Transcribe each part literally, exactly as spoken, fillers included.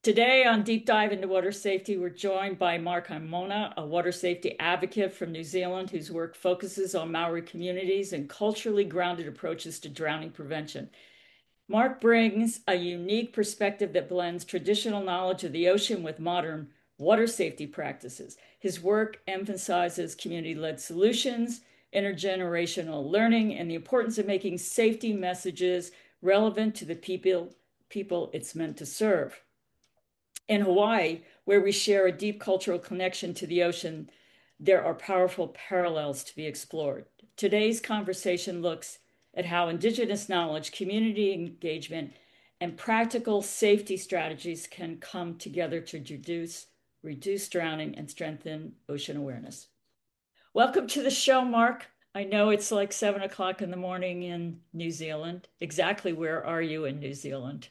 Today on Deep Dive into Water Safety, we're joined by Mark Haimona, a water safety advocate from New Zealand whose work focuses on Maori communities and culturally grounded approaches to drowning prevention. Mark brings a unique perspective that blends traditional knowledge of the ocean with modern water safety practices. His work emphasizes community-led solutions, intergenerational learning, and the importance of making safety messages relevant to the people, people it's meant to serve. In Hawaii, where we share a deep cultural connection to the ocean, there are powerful parallels to be explored. Today's conversation looks at how Indigenous knowledge, community engagement, and practical safety strategies can come together to reduce, reduce drowning and strengthen ocean awareness. Welcome to the show, Mark. I know it's like seven o'clock in the morning in New Zealand. Exactly where are you in New Zealand?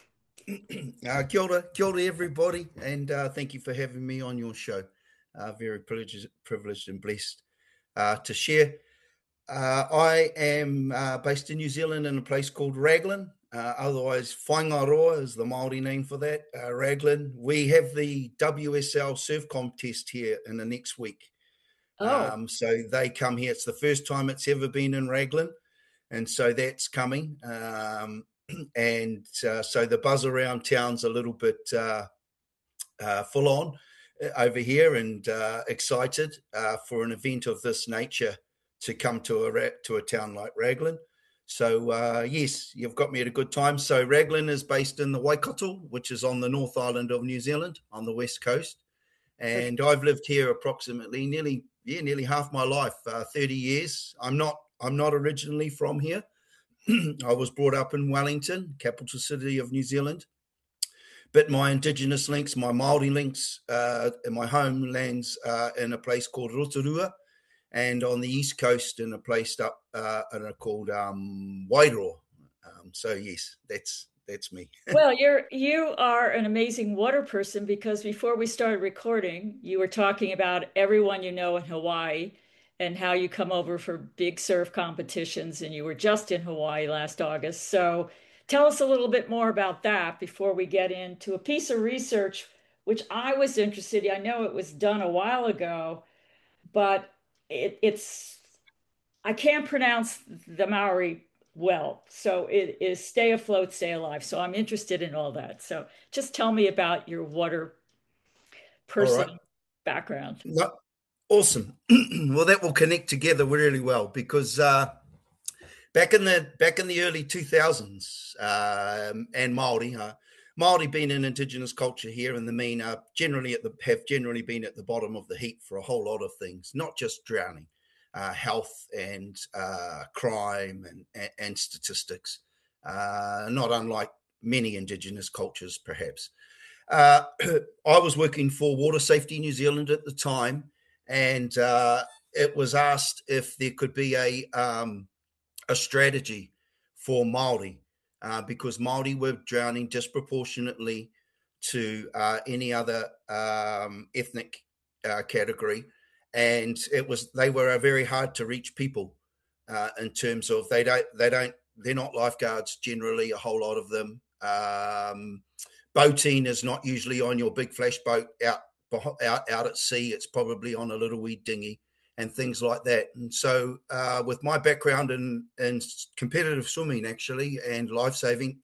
Uh, kia ora, kia ora everybody, and uh, thank you for having me on your show. Uh, very privileged, privileged and blessed uh, to share. Uh, I am uh, based in New Zealand in a place called Raglan, uh, otherwise Whaingaroa is the Māori name for that, uh, Raglan. We have the W S L surf contest here in the next week. Oh, Um, so they come here. It's the first time it's ever been in Raglan, and so that's coming. Um, and uh, so the buzz around town's a little bit uh, uh, full on uh, over here, and uh, excited uh, for an event of this nature to come to a to a town like Raglan. So uh, yes, you've got me at a good time. So Raglan is based in the Waikato, which is on the North Island of New Zealand, on the west coast, okay. and I've lived here approximately nearly yeah nearly half my life, uh, thirty years. I'm not I'm not originally from here. I was brought up in Wellington, capital city of New Zealand. But my Indigenous links, my Māori links, uh, in my homelands uh, in a place called Rotorua, and on the east coast in a place up uh, in a called um, Wairoa. Um, so yes, that's that's me. Well, you're you are an amazing water person because before we started recording, you were talking about everyone you know in Hawaii and how you come over for big surf competitions, and you were just in Hawaii last August. So tell us a little bit more about that before we get into a piece of research which I was interested in. I know it was done a while ago, but it, it's I can't pronounce the Maori well. So it is stay afloat, stay alive. So I'm interested in all that. So just tell me about your water All right. person background. No, awesome. Well, that will connect together really well because uh, back in the back in the early two thousands, um, and Maori, uh, Maori being an indigenous culture here in the mean, uh, generally at the have generally been at the bottom of the heap for a whole lot of things, not just drowning, uh, health and uh, crime and, and, and statistics, uh, not unlike many indigenous cultures, perhaps. Uh, I was working for Water Safety New Zealand at the time, and uh, it was asked if there could be a um, a strategy for Maori, uh, because Maori were drowning disproportionately to uh, any other um, ethnic uh, category, and it was they were a very hard to reach people uh, in terms of they don't they don't they're not lifeguards generally, a whole lot of them. Um, boating is not usually on your big flash boat out out out at sea. It's probably on a little wee dinghy and things like that. And so, uh, with my background in, in competitive swimming, actually, and life saving,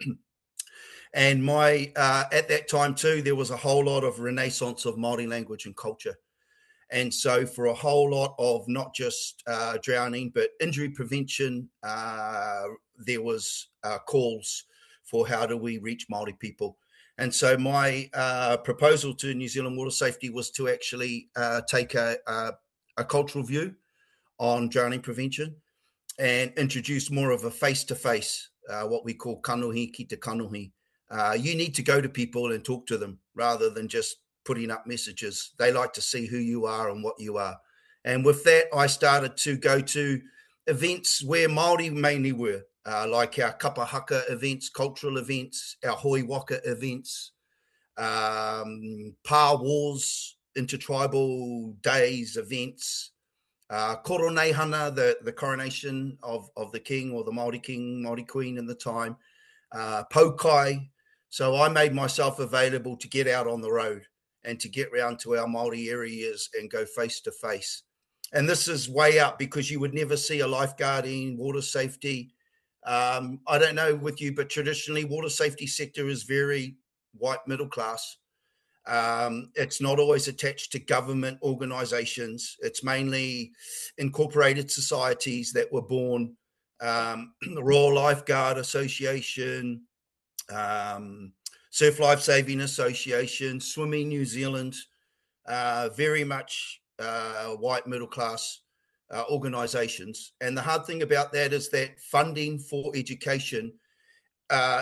and my uh, at that time too, there was a whole lot of renaissance of Māori language and culture. And so, for a whole lot of not just uh, drowning, but injury prevention, uh, there was uh, calls for how do we reach Māori people. And so, my uh, proposal to New Zealand Water Safety was to actually uh, take a, a, a cultural view on drowning prevention and introduce more of a face-to-face, uh, what we call kanuhi ki te kanuhi. Uh, you need to go to people and talk to them rather than just putting up messages. They like to see who you are and what you are. And with that, I started to go to events where Māori mainly were, uh, like our kapahaka events, cultural events, our hoi waka events, um, pa wars, intertribal days, events, uh, Koroneihana, the, the coronation of, of the king or the Māori king, Māori queen in the time, uh, Paukai, So I made myself available to get out on the road and to get round to our Māori areas and go face to face. And this is way up because you would never see a lifeguarding, water safety. Um, I don't know with you, but traditionally water safety sector is very white middle class. Um, it's not always attached to government organizations. It's mainly incorporated societies that were born, um, the Royal Lifeguard Association, um, Surf Life Saving Association, Swimming New Zealand, uh, very much uh, white middle class uh, organizations. And the hard thing about that is that funding for education uh,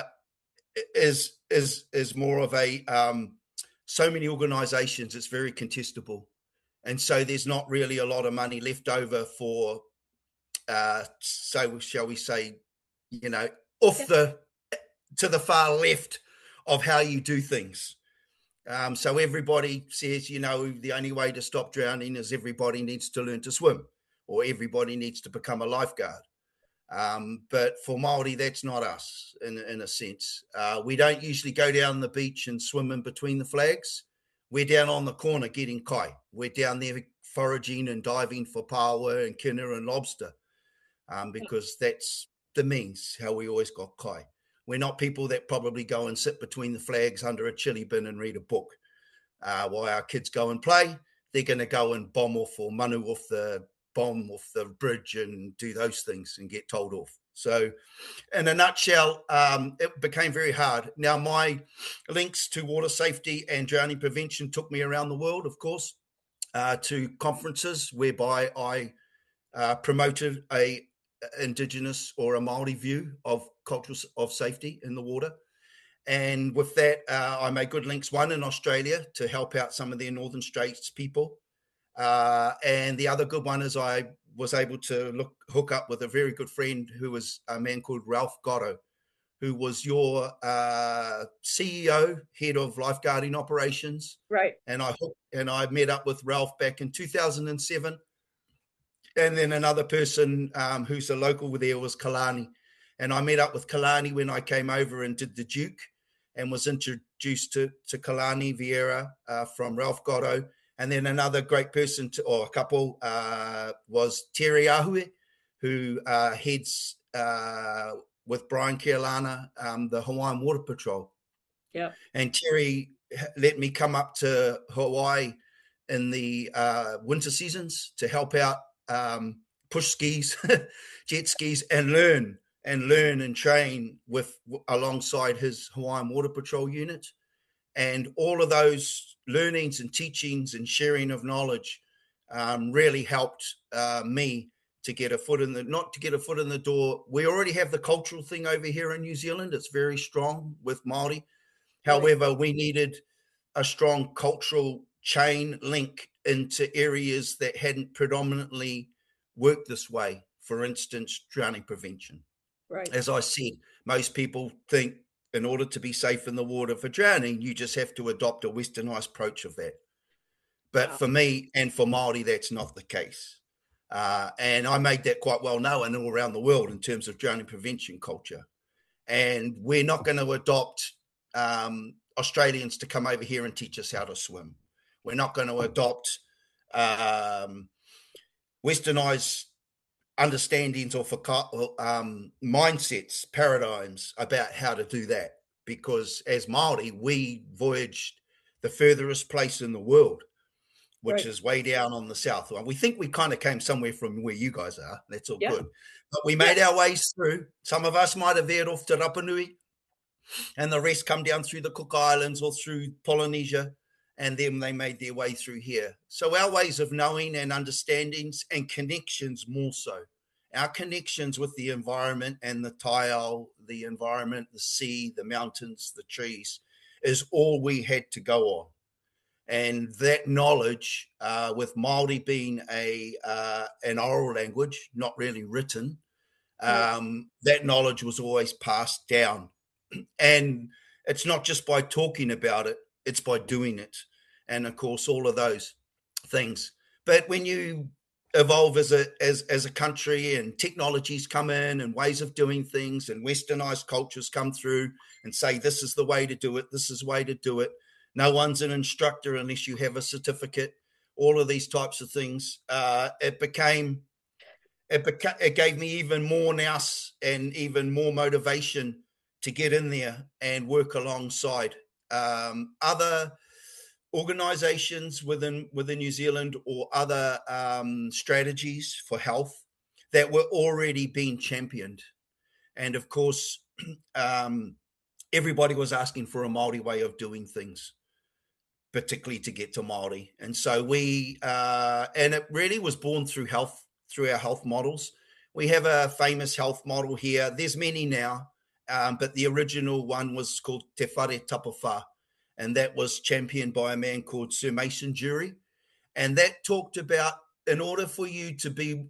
is is is more of a um, so many organizations, it's very contestable. And so there's not really a lot of money left over for, uh, so shall we say, you know, off yeah. the, to the far left of how you do things. Um, so everybody says, you know, the only way to stop drowning is everybody needs to learn to swim or everybody needs to become a lifeguard. Um, but for Māori, that's not us in, in a sense. Uh, we don't usually go down the beach and swim in between the flags. We're down on the corner getting kai. We're down there foraging and diving for paua and kina and lobster um, because that's the means how we always got kai. We're not people that probably go and sit between the flags under a chili bin and read a book. Uh, while our kids go and play, they're going to go and bomb off or manu off the bomb off the bridge and do those things and get told off. So in a nutshell, um, it became very hard. Now, my links to water safety and drowning prevention took me around the world, of course, uh, to conferences whereby I uh, promoted a Indigenous or a Māori view of culture of safety in the water. And with that, uh, I made good links, one in Australia to help out some of their Northern Straits people. Uh, and the other good one is I was able to look hook up with a very good friend who was a man called Ralph Gotto, who was your uh, C E O, head of lifeguarding operations. Right. And I and I met up with Ralph back in two thousand seven. And then another person um, who's a local there was Kalani. And I met up with Kalani when I came over and did the Duke and was introduced to, to Kalani Vieira uh, from Ralph Gotto. And then another great person, to, or a couple, uh, was Terry Ahue, who uh, heads uh, with Brian Kealana, um, the Hawaiian Water Patrol. Yeah. And Terry let me come up to Hawaii in the uh, winter seasons to help out, um, push skis, jet skis, and learn and learn and train with alongside his Hawaiian Water Patrol unit. And all of those learnings and teachings and sharing of knowledge um, really helped uh, me to get a foot in the, not to get a foot in the door. We already have the cultural thing over here in New Zealand. It's very strong with Māori. However, we needed a strong cultural chain link into areas that hadn't predominantly worked this way. For instance, drowning prevention. Right. As I said, most people think in order to be safe in the water for drowning, you just have to adopt a westernized approach of that. But wow. for me and for Māori, that's not the case. Uh, and I made that quite well known all around the world in terms of drowning prevention culture. And we're not going to adopt um, Australians to come over here and teach us how to swim. We're not going to adopt um, westernized understandings or for um, mindsets, paradigms about how to do that. Because as Māori, we voyaged the furthest place in the world, which right. is way down on the south. We think we kind of came somewhere from where you guys are. That's all yeah. good. But we made yeah. our ways through. Some of us might have veered off to Rapa Nui, and the rest come down through the Cook Islands or through Polynesia, and then they made their way through here. So our ways of knowing and understandings and connections more so. Our connections with the environment and the tile, the environment, the sea, the mountains, the trees, is all we had to go on. And that knowledge, uh, with Māori being a uh, an oral language, not really written, um, that knowledge was always passed down. And it's not just by talking about it, it's by doing it. And, of course, all of those things. But when you evolve as a as as a country, and technologies come in and ways of doing things, and westernized cultures come through and say this is the way to do it, this is the way to do it. No one's an instructor unless you have a certificate. All of these types of things. Uh, it became it beca- it gave me even more nous and even more motivation to get in there and work alongside um, other organizations within within New Zealand, or other um, strategies for health that were already being championed. And of course, um, everybody was asking for a Māori way of doing things, particularly to get to Māori. And so we, uh, and it really was born through health, through our health models. We have a famous health model here. There's many now, um, but the original one was called Te Whare Tapawha, and that was championed by a man called Sir Mason Jury. And that talked about, in order for you to be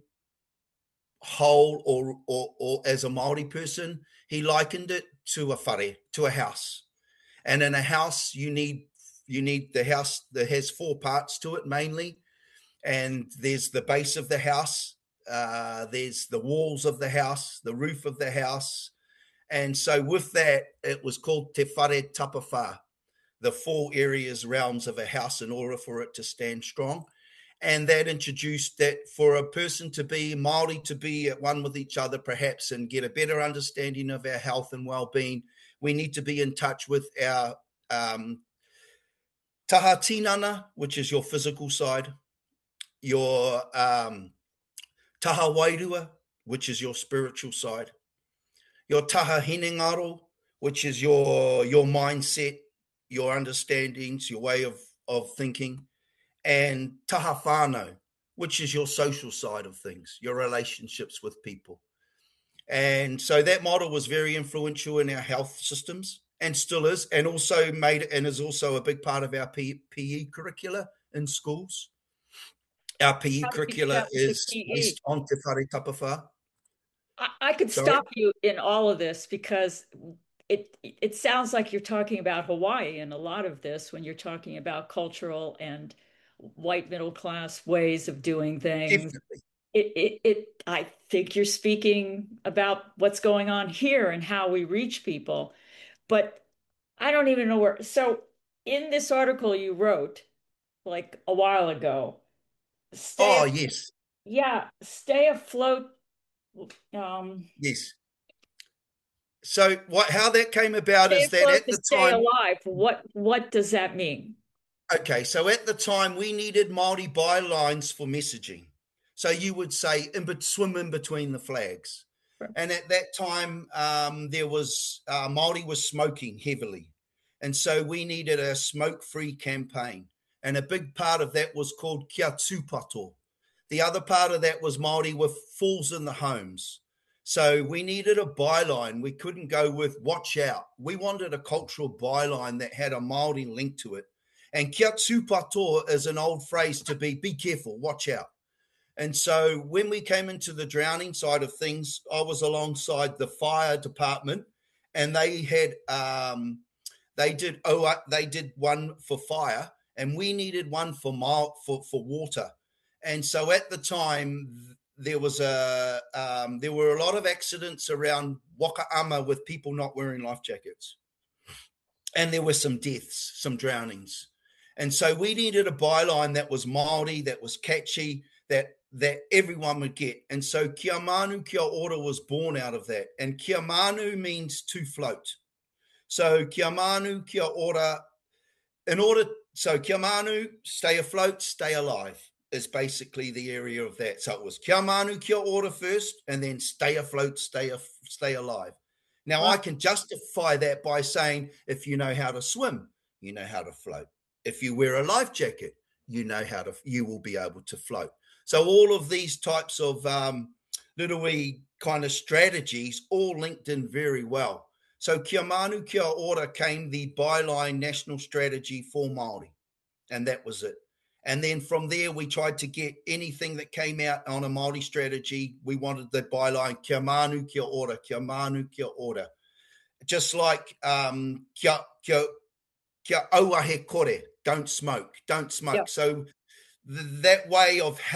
whole, or, or, or as a Māori person, he likened it to a whare, to a house. And in a house, you need you need the house that has four parts to it mainly. And there's the base of the house, uh, there's the walls of the house, the roof of the house. And so with that, it was called Te Whare Tapawha, the four areas, realms of a house, in order for it to stand strong. And that introduced that for a person to be Māori, to be at one with each other perhaps, and get a better understanding of our health and well-being, we need to be in touch with our um, taha tinana, which is your physical side, your um, taha wairua, which is your spiritual side, your taha hinengaro, which is your your mindset, your understandings, your way of, of thinking, and taha whānau, which is your social side of things, your relationships with people. And so that model was very influential in our health systems, and still is, and also made and is also a big part of our P E curricula in schools. Our P E How do you curricula challenge the is P E? based on Te Whare Tapawha. I, I could Sorry? stop you in all of this because it it sounds like you're talking about Hawaii in a lot of this when you're talking about cultural and white middle class ways of doing things. Definitely. It, it, it I think you're speaking about what's going on here and how we reach people, but I don't even know where. So in this article you wrote like a while ago, stay, Oh, yes. yeah, stay afloat. Um, Yes. So what how that came about stay is that afloat at to the stay time, alive. What what does that mean? okay, so at the time we needed Māori bylines for messaging. So you would say, in, swim in between the flags. And at that time, um, there was, uh, Māori was smoking heavily. And so we needed a smoke-free campaign. And a big part of that was called Kia Tūpato. The other part of that was Māori with falls in the homes. So we needed a byline. We couldn't go with watch out. We wanted a cultural byline that had a Māori link to it. And kia tūpato is an old phrase to be, be careful, watch out. And so when we came into the drowning side of things, I was alongside the fire department, and they had, um, they did, oh, they did one for fire, and we needed one for, for, for water. And so at the time, there was a, um, there were a lot of accidents around Wakaama with people not wearing life jackets. And there were some deaths, some drownings. And so we needed a byline that was Māori, that was catchy, that that everyone would get. And so Kia Manu Kia Ora was born out of that. And Kia Manu means to float. So Kia Manu Kia Ora, in order, so Kia Manu, stay afloat, stay alive, is basically the area of that. So it was Kia Manu Kia Ora first, and then stay afloat, stay, stay alive. Now, Wow. I can justify that by saying, if you know how to swim, you know how to float. If you wear a life jacket, you know how to, you will be able to float. So all of these types of um, little wee kind of strategies all linked in very well. So Kia Manu Kia Ora came the byline national strategy for Māori, and that was it. And then from there, we tried to get anything that came out on a Māori strategy. We wanted the byline, Kia Manu, Kia Ora, Kia Manu, Kia Ora. Just like um, Kia, kia, kia Auahe Kore, don't smoke, don't smoke. Yeah. So th- that way of health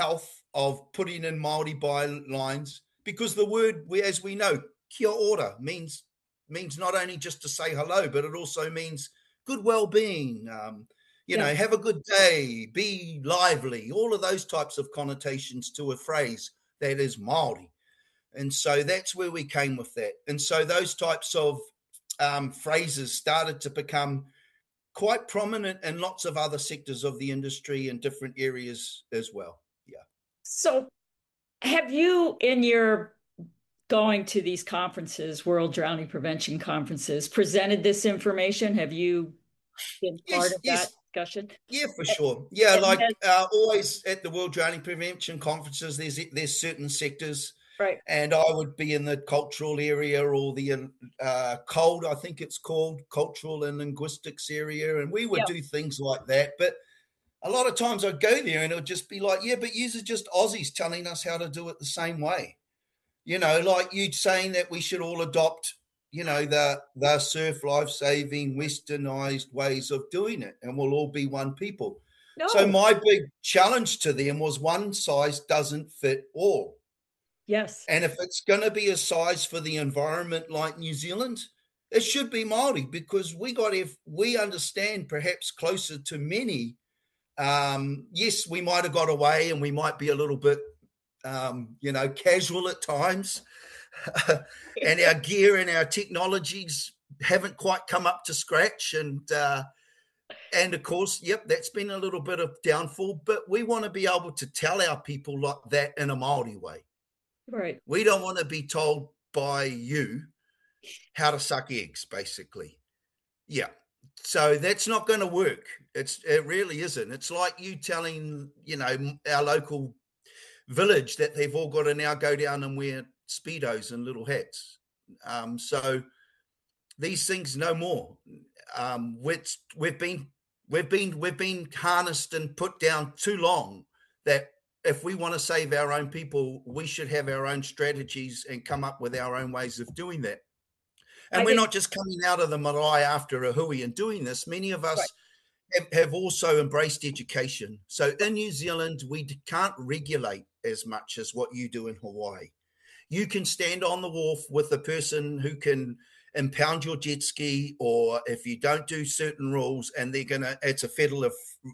of putting in Māori bylines, because the word, we, as we know, kia ora means means not only just to say hello, but it also means good well-being. Um, you Yeah. know, have a good day, be lively. All of those types of connotations to a phrase that is Māori. And so that's where we came with that. And so those types of um, phrases started to become quite prominent in lots of other sectors of the industry and different areas as well. Yeah. So have you, in your going to these conferences, World Drowning Prevention conferences, presented this information? Have you been part Yes, of that yes. discussion? Yeah, for sure. Yeah, And like has, uh, always at the World Drowning Prevention conferences, there's there's certain sectors, right. and I would be in the cultural area or the uh, COLD, I think it's called, cultural and linguistics area, and we would Yeah. do things like that. But a lot of times I'd go there and it would just be like, yeah, but yous are just Aussies telling us how to do it the same way. You know, like you saying that we should all adopt, you know, the the surf life saving westernized ways of doing it, and we'll all be one people. So No. my big challenge to them was one size doesn't fit all. Yes. And if it's going to be a size for the environment like New Zealand, it should be Maori, because we got if we understand perhaps closer to many. Um, yes, we might have got away, and we might be a little bit, um, you know, casual at times. And our gear and our technologies haven't quite come up to scratch. And uh, and of course, yep, that's been a little bit of downfall. But we want to be able to tell our people like that in a Māori way. Right. We don't want to be told by you how to suck eggs, basically. Yeah. So that's not going to work. It's it really isn't. It's like you telling, you know, our local village that they've all got to now go down and wear speedos and little hats. Um, so these things no more. Um, which we've been we've been we've been harnessed and put down too long, that if we want to save our own people, we should have our own strategies and come up with our own ways of doing that. And I we're think, not just coming out of the marae after a hui and doing this. Many of right. us have, have also embraced education. So in New Zealand, we can't regulate as much as what you do in Hawaii. You can stand on the wharf with a person who can impound your jet ski, or if you don't do certain rules and they're going to, it's a federal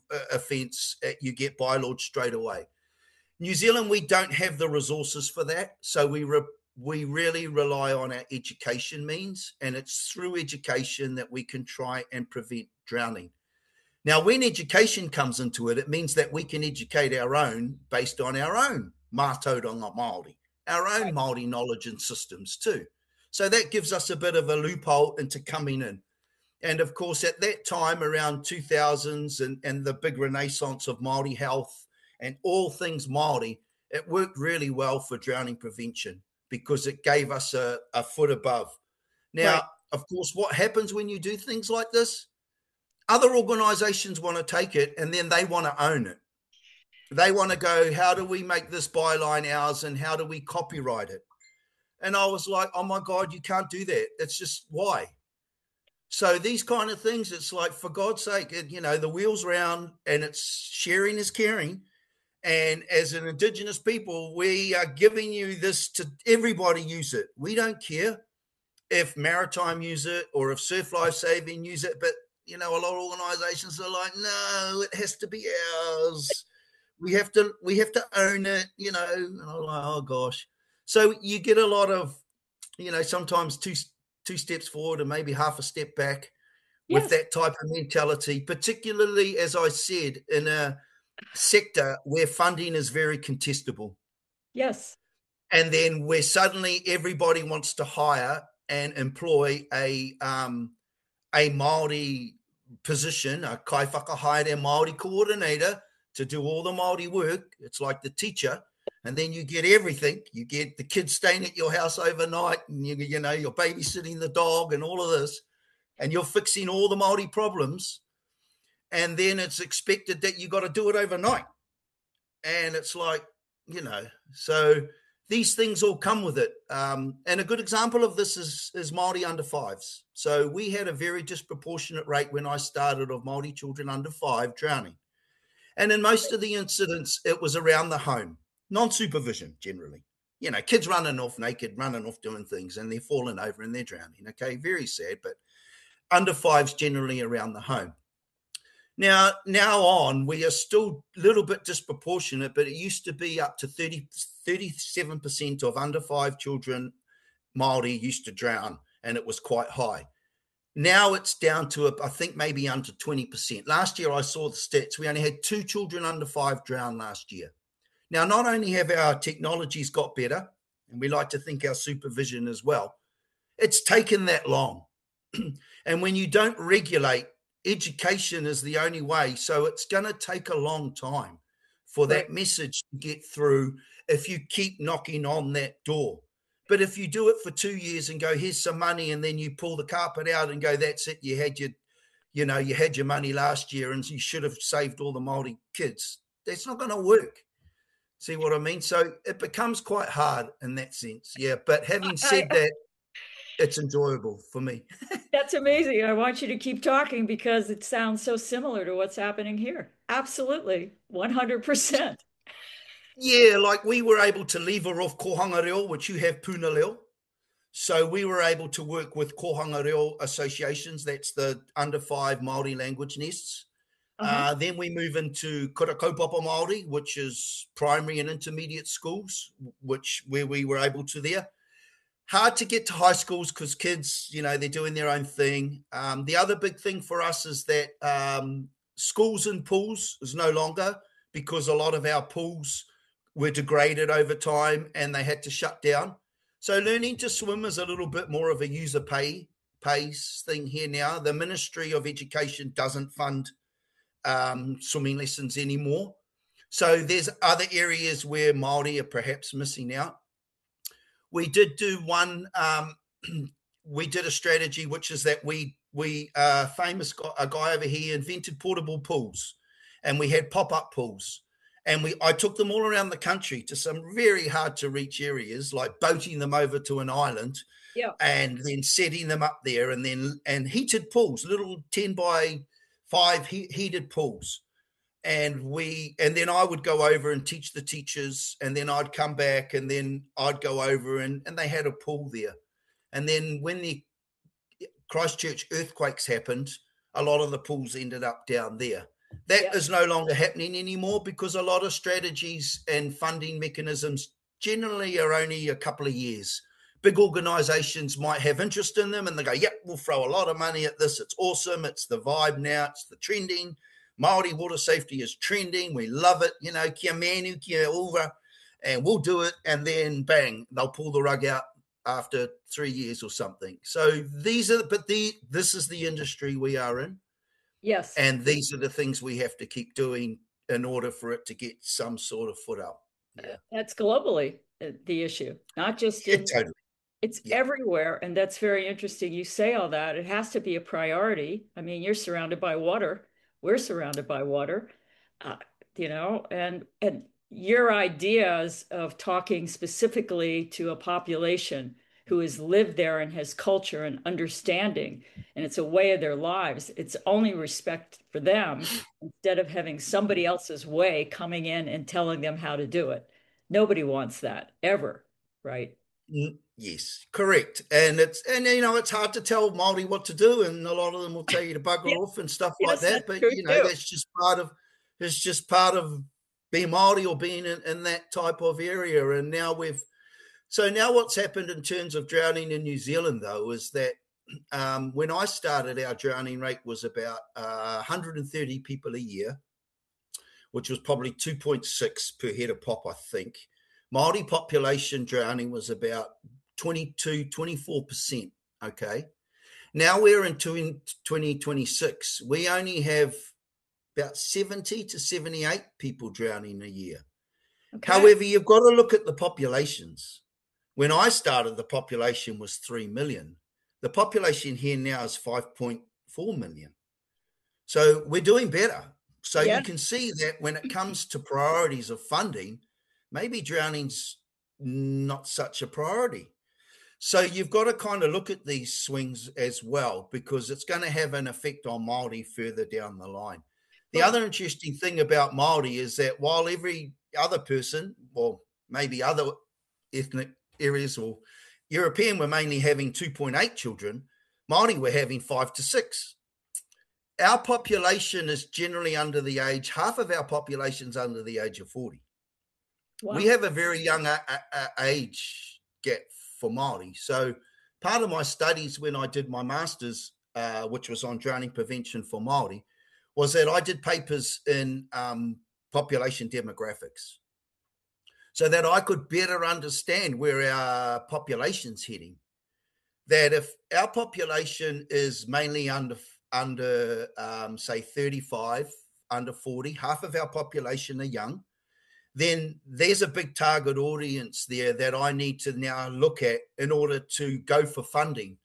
offence, you get bylawed straight away. New Zealand, we don't have the resources for that. So we re, we really rely on our education means, and it's through education that we can try and prevent drowning. Now, when education comes into it, it means that we can educate our own based on our own mātauranga Māori, our own Māori knowledge and systems too. So that gives us a bit of a loophole into coming in. And of course, at that time, around two thousands and, and the big renaissance of Māori health and all things Māori, it worked really well for drowning prevention because it gave us a, a foot above. Now, right. Of course, what happens when you do things like this? Other organizations want to take it and then they want to own it. They want to go, how do we make this byline ours and how do we copyright it? And I was like, oh my God, you can't do that. It's just why? So these kind of things, it's like, for God's sake, it, you know, the wheel's round and it's sharing is caring. And as an Indigenous people, we are giving you this to everybody use it. We don't care if Maritime use it or if Surf Life Saving use it, but you know, a lot of organizations are like, no, it has to be ours. We have to, we have to own it, you know. And I'm like, oh gosh. So you get a lot of, you know, sometimes two two steps forward and maybe half a step back yes. with that type of mentality, particularly, as I said, in a sector where funding is very contestable. Yes. And then where suddenly everybody wants to hire and employ a um, a Māori position, a kai whakahaere Māori coordinator to do all the Māori work. It's like the teacher. And then you get everything. You get the kids staying at your house overnight and, you, you know, you're babysitting the dog and all of this. And you're fixing all the Māori problems. And then it's expected that you got to do it overnight. And it's like, you know, so these things all come with it. Um, and a good example of this is, is Māori under fives. So we had a very disproportionate rate when I started of Māori children under five drowning. And in most of the incidents, it was around the home. non-supervision generally. You know, kids running off naked, running off doing things, and they're falling over and they're drowning. Okay, very sad, but under fives generally around the home. Now, now on, we are still a little bit disproportionate, but it used to be up to thirty, thirty-seven percent of under five children, Māori, used to drown, and it was quite high. Now it's down to, I think, maybe under twenty percent. Last year, I saw the stats. We only had two children under five drown last year. Now, not only have our technologies got better, and we like to think our supervision as well, it's taken that long. And when you don't regulate, education is the only way. So it's going to take a long time for that right. message to get through if you keep knocking on that door. But if you do it for two years and go, here's some money, and then you pull the carpet out and go, that's it, you had your, you know, you had your money last year and you should have saved all the Māori kids. That's not going to work. See what I mean? So it becomes quite hard in that sense. Yeah. But having said that, it's enjoyable for me. That's amazing. I want you to keep talking because it sounds so similar to what's happening here. Absolutely. one hundred percent. Yeah, like we were able to lever off Kohanga Reo, which you have Puna Leo. So we were able to work with Kohanga Reo associations. That's the under five Māori language nests. Uh-huh. Uh, then we move into Kura Kaupapa Māori, which is primary and intermediate schools, which where we were able to there. Hard to get to high schools because kids, you know, they're doing their own thing. Um, the other big thing for us is that um, schools and pools is no longer, because a lot of our pools were degraded over time and they had to shut down. So learning to swim is a little bit more of a user pay pays thing here now. The Ministry of Education doesn't fund um, swimming lessons anymore. So there's other areas where Māori are perhaps missing out. We did do one, um, we did a strategy, which is that we, we uh, famous guy, a guy over here invented portable pools, and we had pop-up pools. And we, I took them all around the country to some very hard to reach areas, like boating them over to an island, yeah, and then setting them up there, and then and heated pools, little ten by five he, heated pools, and we and then I would go over and teach the teachers, and then I'd come back, and then I'd go over and and they had a pool there, and then when the Christchurch earthquakes happened, a lot of the pools ended up down there. That yeah. is no longer happening anymore because a lot of strategies and funding mechanisms generally are only a couple of years. Big organizations might have interest in them and they go, yep, we'll throw a lot of money at this. It's awesome. It's the vibe now. It's the trending. Māori water safety is trending. We love it. You know, kia manu, kia ora, and we'll do it. And then bang, they'll pull the rug out after three years or something. So these are, but the, this is the industry we are in. Yes. And these are the things we have to keep doing in order for it to get some sort of foot up. Yeah. That's globally the issue, not just in, yeah, totally. It's yeah. everywhere. And that's very interesting. You say all that. It has to be a priority. I mean, you're surrounded by water. We're surrounded by water, uh, you know, and, and your ideas of talking specifically to a population who has lived there and has culture and understanding, and it's a way of their lives. It's only respect for them instead of having somebody else's way coming in and telling them how to do it. Nobody wants that ever, right? Yes, correct. And it's, and you know, it's hard to tell Māori what to do, and a lot of them will tell you to bugger yes. off and stuff yes, like that. But you know, too. that's just part of, it's just part of being Māori or being in, in that type of area. And now we've, So now what's happened in terms of drowning in New Zealand, though, is that um, when I started, our drowning rate was about uh, one hundred thirty people a year, which was probably two point six per head of pop, I think. Māori population drowning was about twenty-two, twenty-four percent, okay? Now we're in twenty twenty-six. We only have about seventy to seventy-eight people drowning a year. Okay. However, you've got to look at the populations. When I started, the population was three million. The population here now is five point four million. So we're doing better. So yeah. you can see that when it comes to priorities of funding, maybe drowning's not such a priority. So you've got to kind of look at these swings as well, because it's going to have an effect on Māori further down the line. The other interesting thing about Māori is that while every other person, or maybe other ethnic areas or European were mainly having two point eight children, Māori were having five to six. Our population is generally under the age, half of our population is under the age of forty. Wow. We have a very young a, a, age gap for Māori. So part of my studies when I did my master's, uh, which was on drowning prevention for Māori, was that I did papers in um, population demographics so that I could better understand where our population's heading. That if our population is mainly under, under um, say, thirty-five, under forty, half of our population are young, then there's a big target audience there that I need to now look at in order to go for funding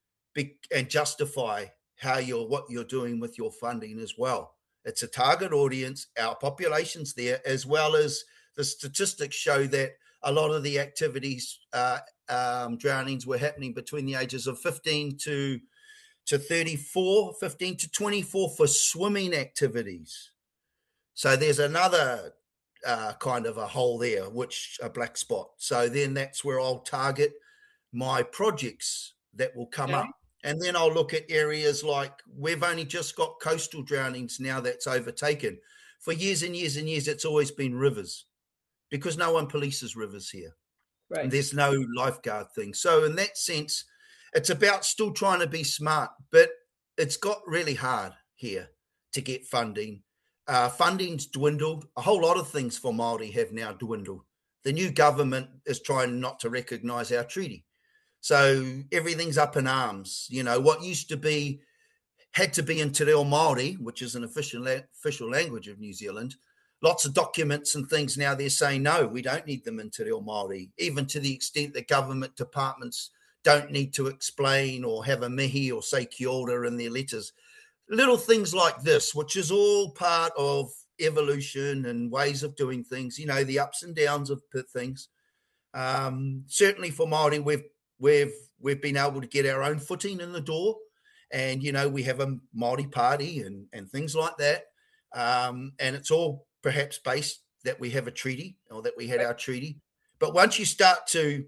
and justify how you're what you're doing with your funding as well. It's a target audience, our population's there, as well as the statistics show that a lot of the activities, uh, um, drownings were happening between the ages of fifteen to, to thirty-four, fifteen to twenty-four for swimming activities. So there's another uh, kind of a hole there, which a black spot. So then that's where I'll target my projects that will come okay. up. And then I'll look at areas like we've only just got coastal drownings now that's overtaken. For years and years and years, it's always been rivers because no one polices rivers here. Right. And there's no lifeguard thing. So in that sense, it's about still trying to be smart, but it's got really hard here to get funding. Uh, funding's dwindled. A whole lot of things for Māori have now dwindled. The new government is trying not to recognise our treaty. So everything's up in arms. You know, what used to be, had to be in Te Reo Māori, which is an official, la- official language of New Zealand. Lots of documents and things now they're saying, no, we don't need them in Te Reo Māori, even to the extent that government departments don't need to explain or have a mihi or say kia ora in their letters. Little things like this, which is all part of evolution and ways of doing things, you know, the ups and downs of things. Um, certainly for Māori, we've We've we've been able to get our own footing in the door, and you know we have a Māori party and and things like that, um, and it's all perhaps based that we have a treaty or that we had our treaty. But once you start to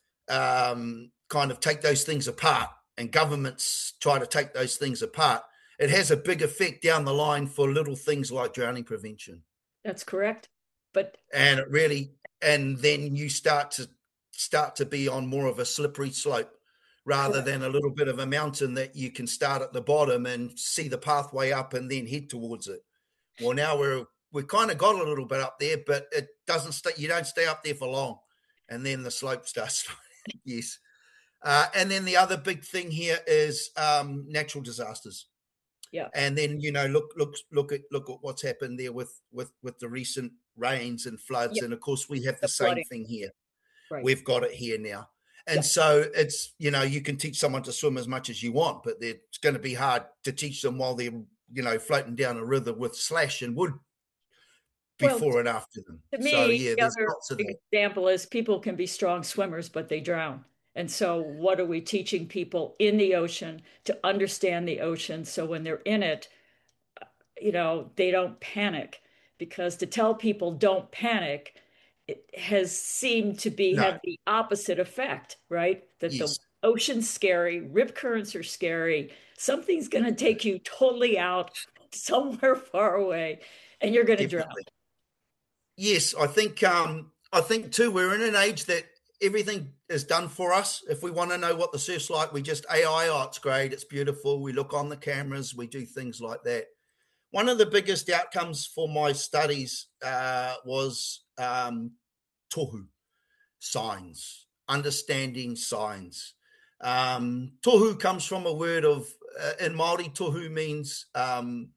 um, kind of take those things apart, and governments try to take those things apart, it has a big effect down the line for little things like drowning prevention. That's correct, but and it really and then you start to. start to be on more of a slippery slope rather than a little bit of a mountain that you can start at the bottom and see the pathway up and then head towards it. Well, now we're, we kind of got a little bit up there, but it doesn't stay, you don't stay up there for long. And then the slope starts. Yes. Uh, and then the other big thing here is um, natural disasters. Yeah. And then, you know, look, look, look at, look at what's happened there with, with, with the recent rains and floods. Yep. And of course we have the, the same flooding. thing here. Right. We've got it here now. And yeah. so it's, you know, you can teach someone to swim as much as you want, but it's going to be hard to teach them while they're, you know, floating down a river with slash and wood before well, and after them. To me, so, yeah, the there's other lots of that. example is people can be strong swimmers, but they drown. And so what are we teaching people in the ocean to understand the ocean? So when they're in it, you know, they don't panic, because to tell people don't panic, it has seemed to be no. have the opposite effect, right? That yes. the ocean's scary, rip currents are scary, something's going to take you totally out somewhere far away, and you're going to drown. Yes, I think um, I think too we're in an age that everything is done for us. If we want to know what the surf's like, we just A I, oh, it's great, it's beautiful. We look on the cameras, we do things like that. One of the biggest outcomes for my studies uh, was um, tohu, signs, understanding signs. Um, tohu comes from a word of, uh, in Māori, tohu means um,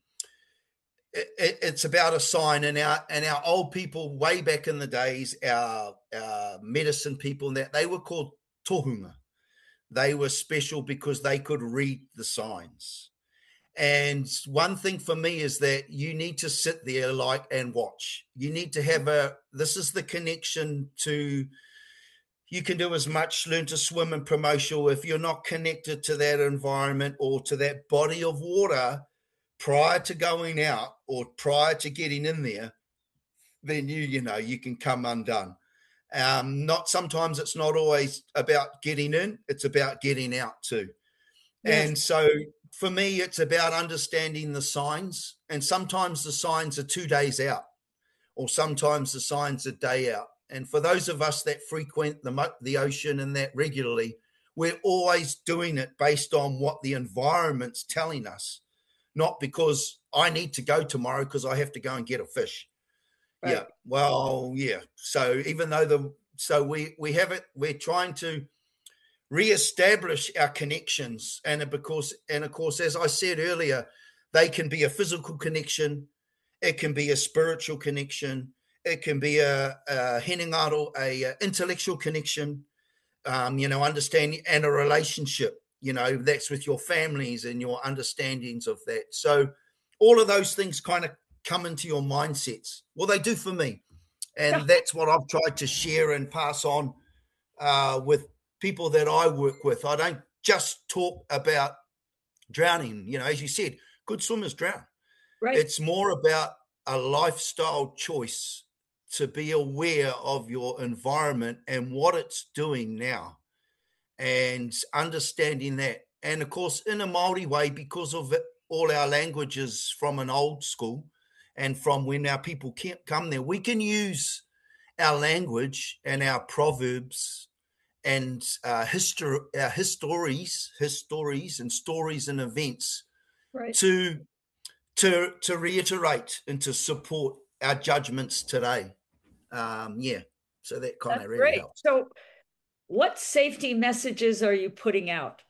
it, it's about a sign. And our, and our old people way back in the days, our, our medicine people, and that they were called tohunga. They were special because they could read the signs. And one thing for me is that you need to sit there like and watch. You need to have a, this is the connection to, you can do as much, learn to swim and promotional. If you're not connected to that environment or to that body of water, prior to going out or prior to getting in there, then you, you know, you can come undone. Um, not sometimes it's not always about getting in, it's about getting out too. Yes. And so for me, it's about understanding the signs. And sometimes the signs are two days out, or sometimes the signs are day out. And for those of us that frequent the, the ocean and that regularly, we're always doing it based on what the environment's telling us, not because I need to go tomorrow because I have to go and get a fish. Right. Yeah. Well, yeah. So even though the, so we, we have it, we're trying to reestablish our connections. And because, and of course, as I said earlier, they can be a physical connection. It can be a spiritual connection. It can be a, a hinengaro, a, a intellectual connection, um, you know, understanding, and a relationship, you know, that's with your families and your understandings of that. So all of those things kind of come into your mindsets. Well, they do for me. And that's what I've tried to share and pass on uh, with people that I work with. I don't just talk about drowning. You know, as you said, good swimmers drown. Right. It's more about a lifestyle choice to be aware of your environment and what it's doing now, and understanding that. And of course, in a Māori way, because of it, all our languages from an old school and from when our people can't come there, we can use our language and our proverbs and uh, history, our histories, histories and stories and events, right, to to to reiterate and to support our judgments today. Um, yeah, so that kind of really great. helps. So, what safety messages are you putting out?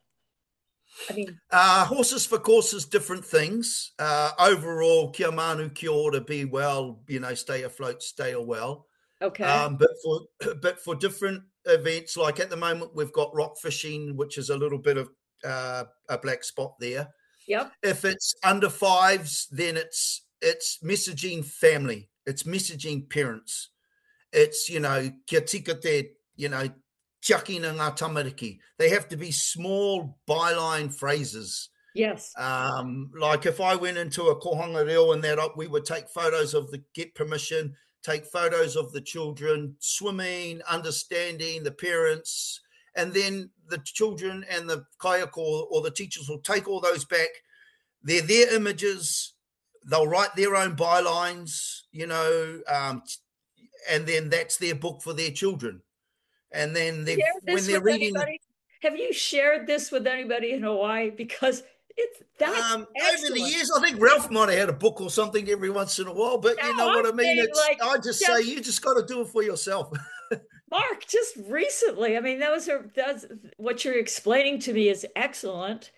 I mean, uh, horses for courses, different things. Uh, overall, kia manu, kia ora, be well. You know, stay afloat, stay well. Okay. Um, but for but for different events, like at the moment, we've got rock fishing, which is a little bit of uh, a black spot there. Yep. If it's under fives, then it's it's messaging family, it's messaging parents, it's, you know, kia tika te, you know, tiakina ngā tamariki. They have to be small byline phrases. Yes. Um, like if I went into a kohanga reo and that we would take photos of the, get permission, take photos of the children swimming, understanding the parents, and then the children and the kayako or, or the teachers will take all those back. They're their images. They'll write their own bylines, you know, um, and then that's their book for their children. And then they, when they're reading, anybody? Have you shared this with anybody in Hawaii? Because it's that's um, over the years, I think Ralph might have had a book or something every once in a while. But no, you know I'm what I mean. It's, like, I just, just say you just got to do it for yourself. Mark, just recently, I mean, those are that's what you're explaining to me is excellent.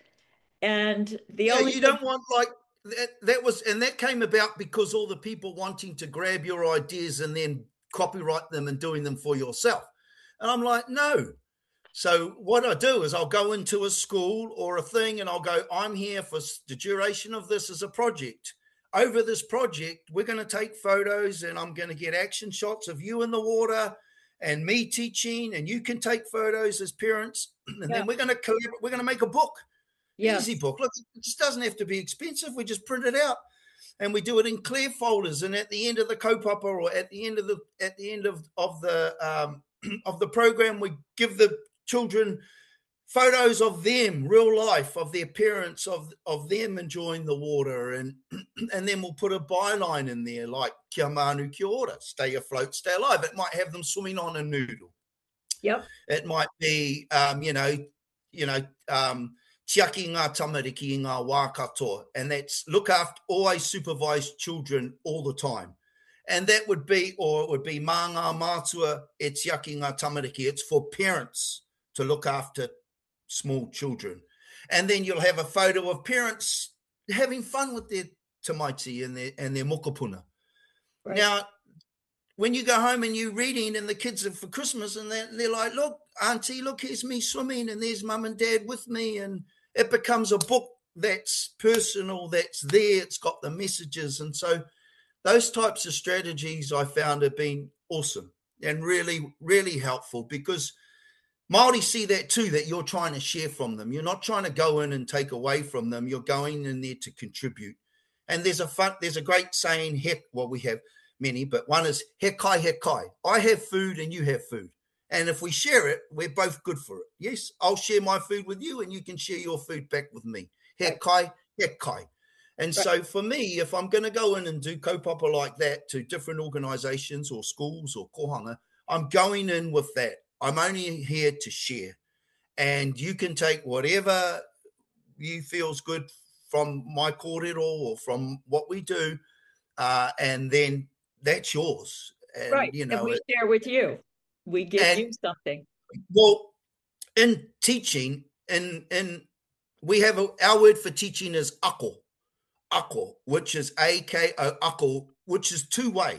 And the yeah, only you don't want like that, that was, and that came about because all the people wanting to grab your ideas and then copyright them and doing them for yourself. And I'm like, no. So what I do is I'll go into a school or a thing and I'll go, I'm here for the duration of this as a project. Over this project, we're going to take photos and I'm going to get action shots of you in the water and me teaching, and you can take photos as parents. And yeah. then we're going to collaborate. We're going to make a book. Yes. Easy book. Look, it just doesn't have to be expensive. We just print it out and we do it in clear folders. And at the end of the kaupapa or at the end of the at the end of, of the um, of the program, we give the children photos of them, real life, of their parents, of of them enjoying the water, and and then we'll put a byline in there like kia manu kia ora, stay afloat, stay alive. It might have them swimming on a noodle. Yep. It might be, um, you know, you know, um, tiaki ngā tamariki i ngā wā katoa, and that's look after, always supervise children all the time. And that would be, or it would be mā ngā mātua e tiaki ngā tamariki. It's for parents to look after small children. And then you'll have a photo of parents having fun with their tamaiti and their, and their mokopuna. Right. Now, when you go home and you're reading and the kids are for Christmas and they're, they're like, look, auntie, look, here's me swimming and there's mum and dad with me. And it becomes a book that's personal, that's there. It's got the messages. And so those types of strategies I found have been awesome and really, really helpful, because Māori see that too, that you're trying to share from them. You're not trying to go in and take away from them. You're going in there to contribute. And there's a fun, there's a great saying, heck, well, we have many, but one is hekai hekai. I have food and you have food. And if we share it, we're both good for it. Yes, I'll share my food with you and you can share your food back with me. Hekai hekai. And Right. so for me, if I'm going to go in and do kaupapa like that to different organizations or schools or kohanga, I'm going in with that. I'm only here to share. And you can take whatever you feels good from my kōrero or from what we do, uh, and then that's yours. And, Right. you And know, we it, share with you. We give and you something. well, in teaching, in, in, we have a, our word for teaching is ako, ako, which is A K O, ako, which is two way.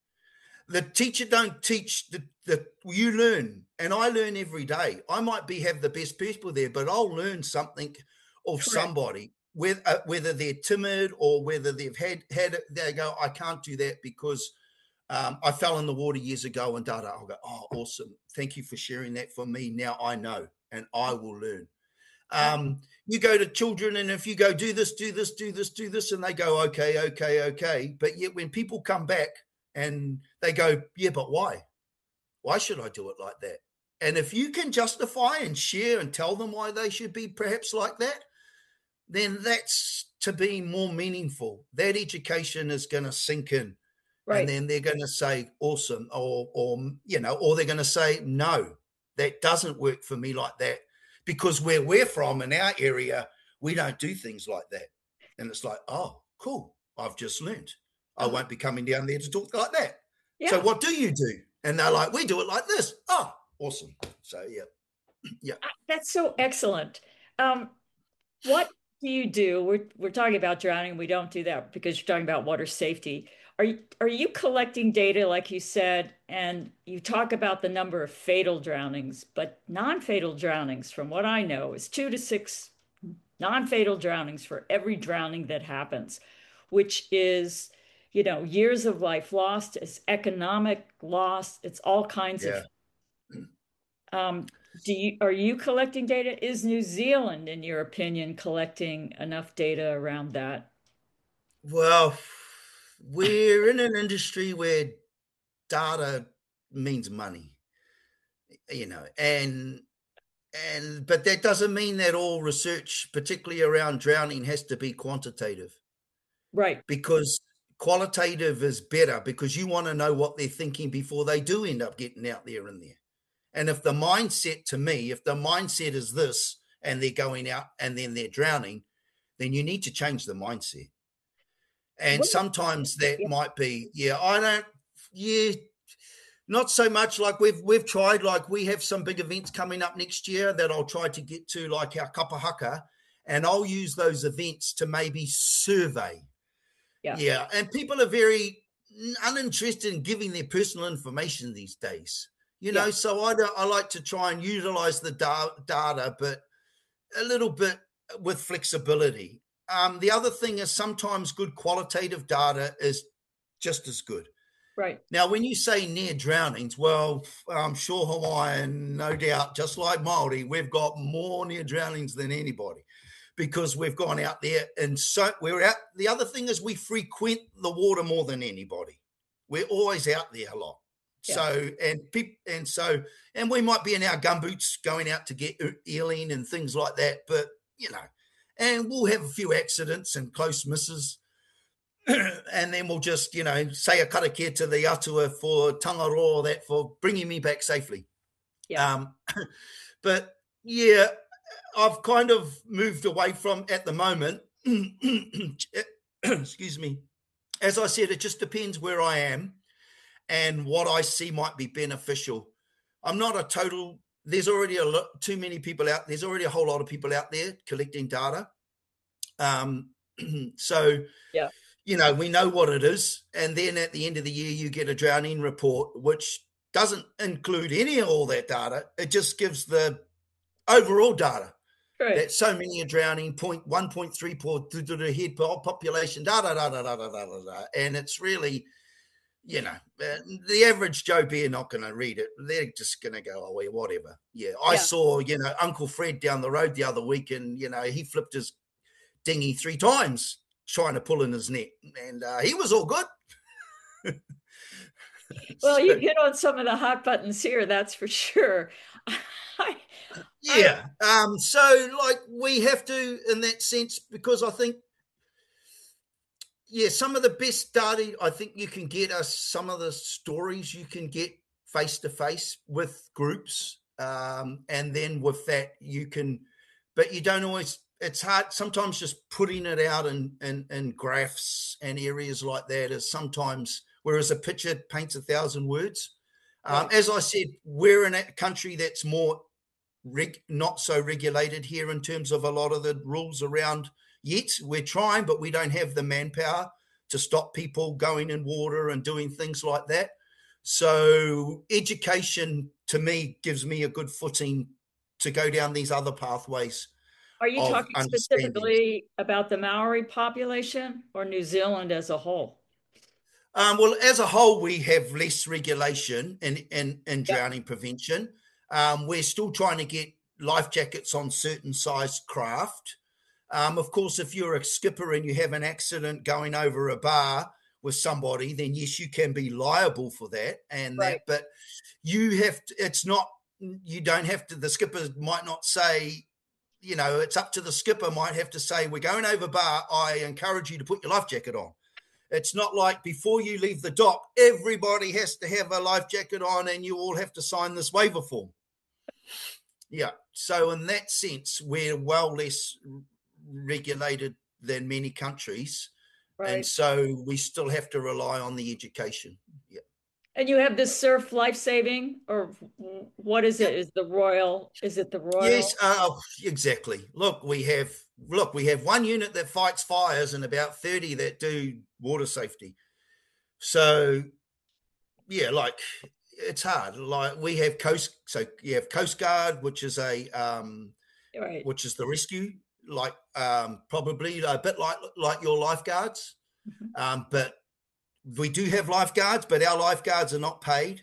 The teacher don't teach, the, the you learn, and I learn every day. I might be have the best people there, but I'll learn something of Correct. somebody, whether, uh, whether they're timid or whether they've had, had it, they go, I can't do that because um, I fell in the water years ago and da da. I'll go, oh, awesome. Thank you for sharing that for me. Now I know and I will learn. Um, you go to children and if you go, do this, do this, do this, do this, and they go, okay, okay, okay. But yet when people come back and they go, yeah, but why? Why should I do it like that? And if you can justify and share and tell them why they should be perhaps like that, then that's to be more meaningful. That education is going to sink in. Right. And then they're going to say, awesome, or, or, you know, or they're going to say, no, that doesn't work for me like that. Because where we're from in our area, we don't do things like that. And it's like, oh, cool. I've just learned. I won't be coming down there to talk like that. Yeah. So what do you do? And they're like, we do it like this. Oh, awesome. So, yeah. Yeah. That's so excellent. Um, what do you do? We're, we're talking about drowning. We don't do that because you're talking about water safety. Are you, are you collecting data, like you said, and you talk about the number of fatal drownings, but non-fatal drownings, from what I know, is two to six non-fatal drownings for every drowning that happens, which is, you know, years of life lost, it's economic loss, it's all kinds yeah. of. Um, do you are you collecting data? Is New Zealand, in your opinion, collecting enough data around that? Well, we're in an industry where data means money, you know, and and but that doesn't mean that all research, particularly around drowning, has to be quantitative. Right. Because qualitative is better because you want to know what they're thinking before they do end up getting out there in there. And if the mindset, to me, if the mindset is this and they're going out and then they're drowning, then you need to change the mindset. And what? Sometimes that yeah. might be, yeah, I don't, yeah, not so much. Like we've we've tried, like we have some big events coming up next year that I'll try to get to, like our kapahaka, and I'll use those events to maybe survey. Yeah. yeah. And people are very uninterested in giving their personal information these days, you know, yeah. so I, don't, I like to try and utilize the da- data, but a little bit with flexibility. Um, the other thing is sometimes good qualitative data is just as good. Right. Now, when you say near drownings, well, I'm sure Hawaiian, no doubt, just like Māori, we've got more near drownings than anybody. Because we've gone out there and so we're out. The other thing is we frequent the water more than anybody. We're always out there a lot. Yeah. So, and people, and so, and we might be in our gumboots going out to get eeling and things like that, but you know, and we'll have a few accidents and close misses. And then we'll just, you know, say a karakia to the atua for Tangaroa, that for bringing me back safely. Yeah. Um, but yeah, I've kind of moved away from at the moment. Excuse me. As I said, it just depends where I am and what I see might be beneficial. I'm not a total, there's already a lot, too many people out. There's already a whole lot of people out there collecting data. Um, so, yeah. you know, we know what it is. And then at the end of the year, you get a drowning report, which doesn't include any of all that data. It just gives the overall data. Right. That so many are drowning, point one point three to the head population, da da da da da da da da, and it's really, you know, uh, the average Joe Bear not going to read it. They're just going to go, oh, well, whatever. Yeah, I yeah. saw, you know, Uncle Fred down the road the other week, and you know, he flipped his dinghy three times trying to pull in his net, and uh, he was all good. Well, So, you hit on some of the hot buttons here, that's for sure. I, I, yeah. Um, so, like, we have to, in that sense, because I think, yeah, some of the best data I think you can get are some of the stories you can get face to face with groups. Um, and then with that, you can, but you don't always, it's hard sometimes just putting it out in, in, in graphs and areas like that is sometimes, whereas a picture paints a thousand words. Um, right. as I said, we're in a country that's more reg- not so regulated here in terms of a lot of the rules around yet. We're trying, but we don't have the manpower to stop people going in water and doing things like that. So education to me gives me a good footing to go down these other pathways Are you of talking understanding. specifically about the Maori population or New Zealand as a whole? Um, well, as a whole, we have less regulation in, in, in Yep. drowning prevention. Um, we're still trying to get life jackets on certain size craft. Um, of course, if you're a skipper and you have an accident going over a bar with somebody, then yes, you can be liable for that and Right. that. But you have to, it's not, you don't have to, the skipper might not say, you know, it's up to the skipper, might have to say, we're going over bar. I encourage you to put your life jacket on. It's not like before you leave the dock, everybody has to have a life jacket on and you all have to sign this waiver form. Yeah. So in that sense, we're well less regulated than many countries. And Right. so we still have to rely on the education. Yeah. And you have the surf life saving, or what is it? Yep. Is the Royal, is it the Yes, Royal? uh, exactly. Look, we have look, we have one unit that fights fires and about thirty that do water safety. So yeah, like it's hard. Like we have coast, so you have Coast Guard, which is a um, Right. which is the rescue, like um, probably a bit like like your lifeguards. Mhm. Um, but we do have lifeguards, but our lifeguards are not paid,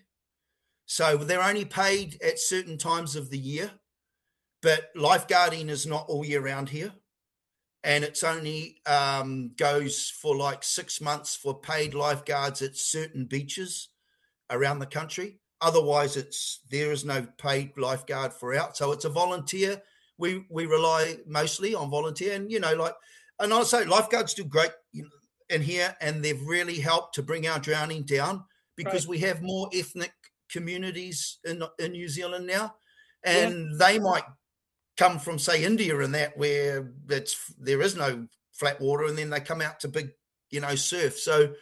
so they're only paid at certain times of the year. But lifeguarding is not all year round here, and it's only um, goes for like six months for paid lifeguards at certain beaches around the country. Otherwise, it's there is no paid lifeguard for out. So it's a volunteer. We we rely mostly on volunteer, and you know, like, and I say lifeguards do great in here, and they've really helped to bring our drowning down Right. because we have more ethnic communities in in New Zealand now, Yeah. and they might come from say India and that where it's there is no flat water, and then they come out to big you know surf. So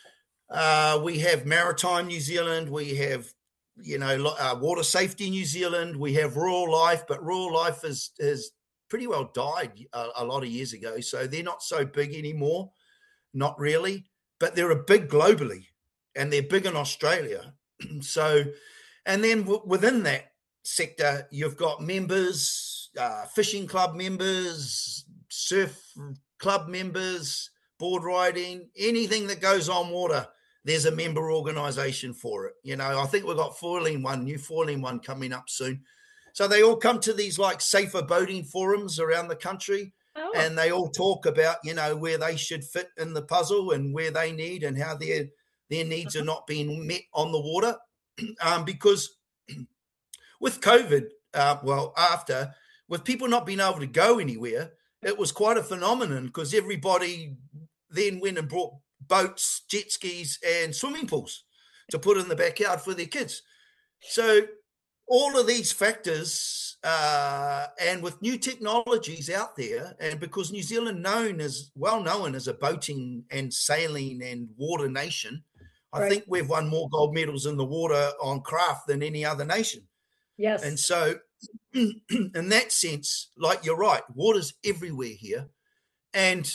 uh, we have Maritime New Zealand. We have, you know, uh, Water Safety New Zealand. We have Rural Life, but Rural Life is has pretty well died a, a lot of years ago. So they're not so big anymore. Not really, but they're a big globally, and they're big in Australia. So, and then w- within that sector, you've got members, uh, fishing club members, surf club members, board riding, anything that goes on water. There's a member organisation for it. You know, I think we've got foiling one, new foiling one coming up soon. So they all come to these like safer boating forums around the country, Oh, and they all talk about you know where they should fit in the puzzle and where they need and how their their needs are not being met on the water. Um, because with COVID, uh, well, after with people not being able to go anywhere, it was quite a phenomenon because everybody then went and brought boats, jet skis, and swimming pools to put in the backyard for their kids. So all of these factors, uh, and with new technologies out there, and because New Zealand known as well known as a boating and sailing and water nation, I right. think we've won more gold medals in the water on craft than any other nation. And Yes. so, in that sense, like you're right, water's everywhere here. And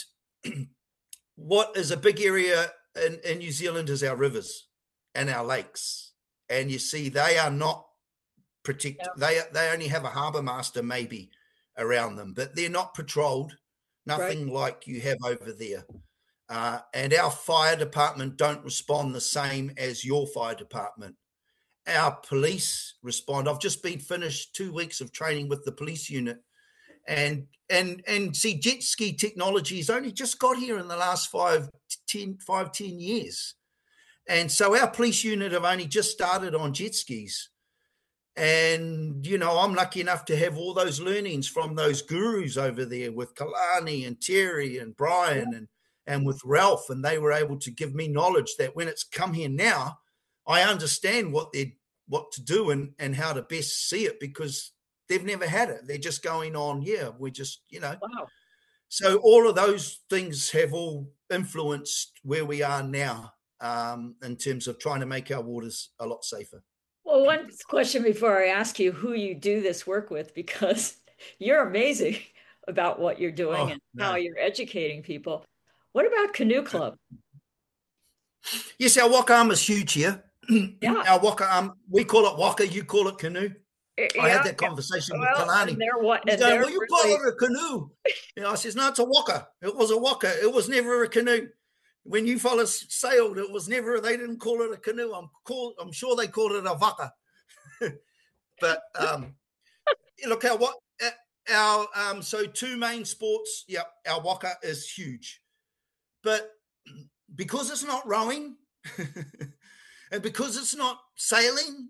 what is a big area in, in New Zealand is our rivers and our lakes. And you see, they are not protect. Yeah. They they only have a harbour master maybe around them, but they're not patrolled. Right. Nothing like you have over there. Uh, and our fire department don't respond the same as your fire department. Our police respond. I've just been finished two weeks of training with the police unit, And and and see, jet ski technology has only just got here in the last five, ten, five, ten years. And so our police unit have only just started on jet skis. And, you know, I'm lucky enough to have all those learnings from those gurus over there with Kalani and Terry and Brian and, and with Ralph. And they were able to give me knowledge that when it's come here now, I understand what they what to do and, and how to best see it, because they've never had it. They're just going on, yeah, we're just, you know. Wow. So all of those things have all influenced where we are now um, in terms of trying to make our waters a lot safer. Well, one question before I ask you who you do this work with, because you're amazing about what you're doing Oh, and no. how you're educating people. What about Canoe Club? Yes, our waka arm is huge here. Yeah. Our waka arm, we call it waka, you call it canoe. Yeah, I had that conversation well, with Kalani. and they're what? He's And going, they're well, you really... call it a canoe. You know, I says, no, it's a waka. It was a waka. It was never a canoe. When you fellas sailed, it was never, they didn't call it a canoe. I'm call, I'm sure they called it a waka. But um, look, our, our um, so two main sports, yeah, our waka is huge. But because it's not rowing and because it's not sailing,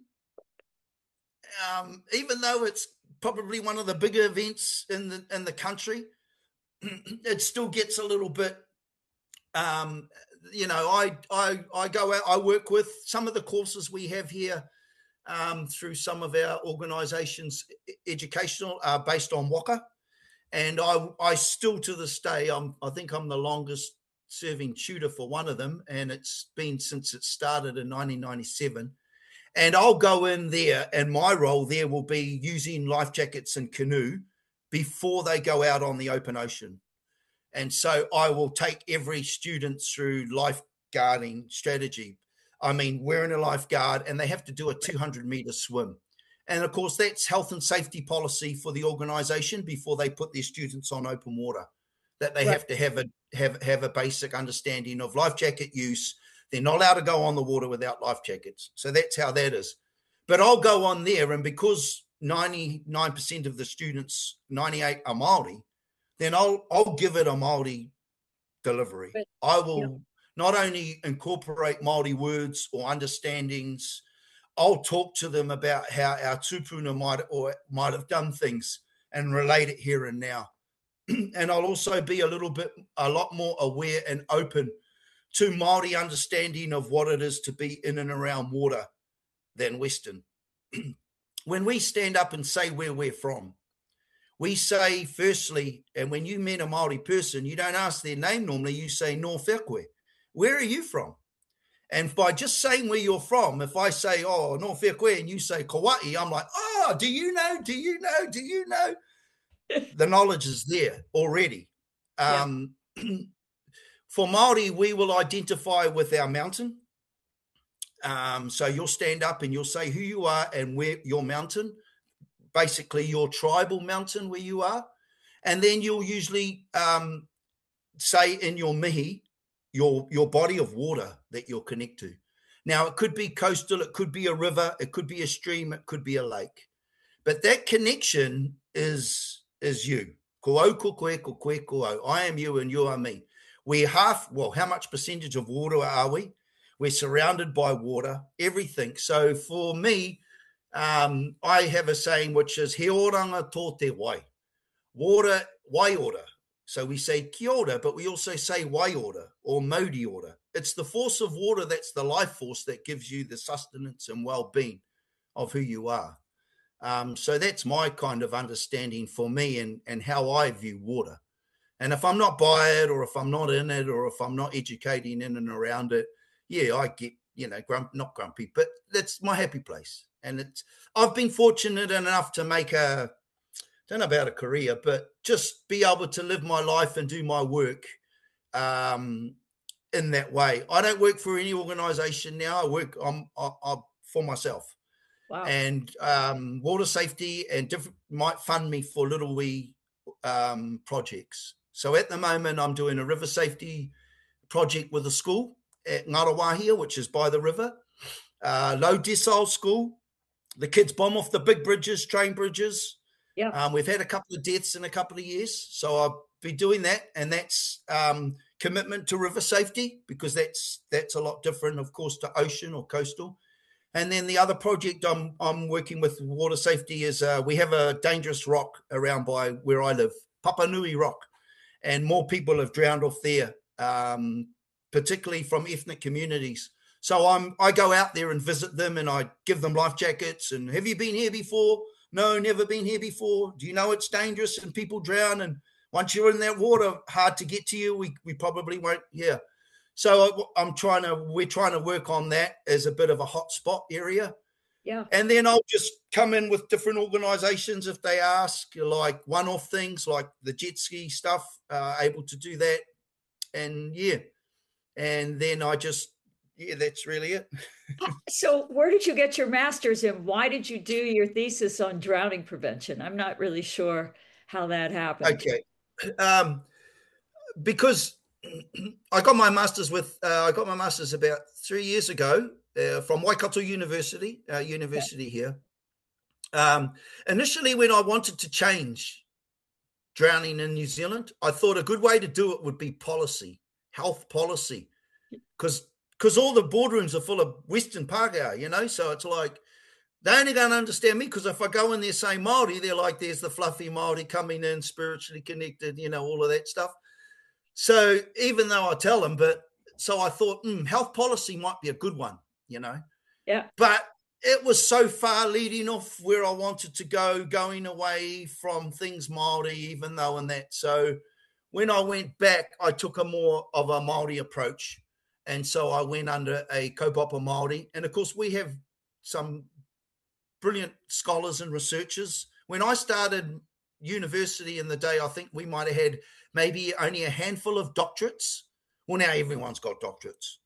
um, even though it's probably one of the bigger events in the in the country, it still gets a little bit, um, you know, I, I, I go out, I work with some of the courses we have here um, through some of our organizations, educational, uh, based on waka. And I, I still to this day, I'm, I think I'm the longest serving tutor for one of them. And it's been since it started in nineteen ninety-seven. And I'll go in there, and my role there will be using life jackets and canoe before they go out on the open ocean. And so I will take every student through lifeguarding strategy. I mean, wearing a lifeguard, and they have to do a two hundred meter swim. And of course, that's health and safety policy for the organization before they put their students on open water, that they right. have to have a have, have a basic understanding of life jacket use. They're not allowed to go on the water without life jackets. So that's how that is. But I'll go on there, and because ninety-nine percent of the students, ninety-eight are Māori, then I'll I'll give it a Māori delivery. But, I will yeah. not only incorporate Māori words or understandings, I'll talk to them about how our tupuna might or might have done things and relate it here and now. And I'll also be a little bit, a lot more aware and open to Māori understanding of what it is to be in and around water than Western. When we stand up and say where we're from, we say firstly, and when you meet a Māori person, you don't ask their name normally, you say no whekwe. Where are you from? And by just saying where you're from, if I say, oh, no whekwe, and you say Kauai, I'm like, oh, do you know, do you know, do you know? The knowledge is there already. Um, yeah. For Māori, we will identify with our mountain. Um, so you'll stand up and you'll say who you are and where your mountain, basically your tribal mountain where you are. And then you'll usually um, say in your mihi, your, your body of water that you'll connect to. Now, it could be coastal, it could be a river, it could be a stream, it could be a lake. But that connection is, is you. Ko au, ko koe, ko koe, ko au. I am you and you are me. We're half, well, how much percentage of water are we? We're surrounded by water, everything. So for me, um, I have a saying which is he oranga tō te wai. Water, wai ora. So we say ki ora, but we also say wai ora or mauri ora. It's the force of water that's the life force that gives you the sustenance and well-being of who you are. Um, so that's my kind of understanding for me and, and how I view water. And if I'm not by it, or if I'm not in it, or if I'm not educating in and around it, yeah, I get, you know, grump, not grumpy, but that's my happy place. And it's, I've been fortunate enough to make a, don't know about a career, but just be able to live my life and do my work um, in that way. I don't work for any organization now. I work I'm, I, I, for myself. Wow. And um, water safety and different might fund me for little wee um, projects. So at the moment, I'm doing a river safety project with a school at Ngarawahia, which is by the river. Uh, low decile school. The kids bomb off the big bridges, train bridges. Yeah. Um, we've had a couple of deaths in a couple of years, so I'll be doing that, and that's um, commitment to river safety, because that's that's a lot different, of course, to ocean or coastal. And then the other project I'm I'm working with water safety is uh, we have a dangerous rock around by where I live, Papanui Rock, and more people have drowned off there, um, particularly from ethnic communities. So I'm I go out there and visit them, and I give them life jackets. And have you been here before? No, never been here before. Do you know it's dangerous and people drown? And once you're in that water, hard to get to you. We we probably won't. Yeah. So I'm trying to we're trying to work on that as a bit of a hot spot area. Yeah. And then I'll just come in with different organizations if they ask, like one-off things like the jet ski stuff, uh, able to do that. And yeah. And then I just, yeah, that's really it. So where did you get your master's in? Why did you do your thesis on drowning prevention? I'm not really sure how that happened. Okay. Um, because I got my master's with, uh, I got my master's about three years ago uh, from Waikato University, uh, university okay. here. Um, initially, when I wanted to change drowning in New Zealand, I thought a good way to do it would be policy, health policy, because because all the boardrooms are full of Western Pākehā, you know, so it's like they're only going to understand me because if I go in there saying Māori, they're like, there's the fluffy Māori coming in, spiritually connected, you know, all of that stuff. So even though I tell them, but so I thought mm, health policy might be a good one, you know. Yeah. But it was so far leading off where I wanted to go, going away from things Māori, even though in that. So when I went back, I took a more of a Māori approach. And so I went under a kaupapa Māori. And of course, we have some brilliant scholars and researchers. When I started university in the day, I think we might have had maybe only a handful of doctorates. Well, now everyone's got doctorates.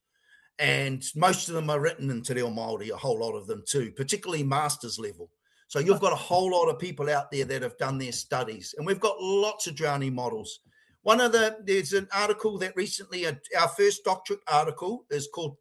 And most of them are written in Te Reo Māori, a whole lot of them too, particularly master's level. So you've got a whole lot of people out there that have done their studies. And we've got lots of drowning models. One of the, there's an article that recently, our first doctorate article is called,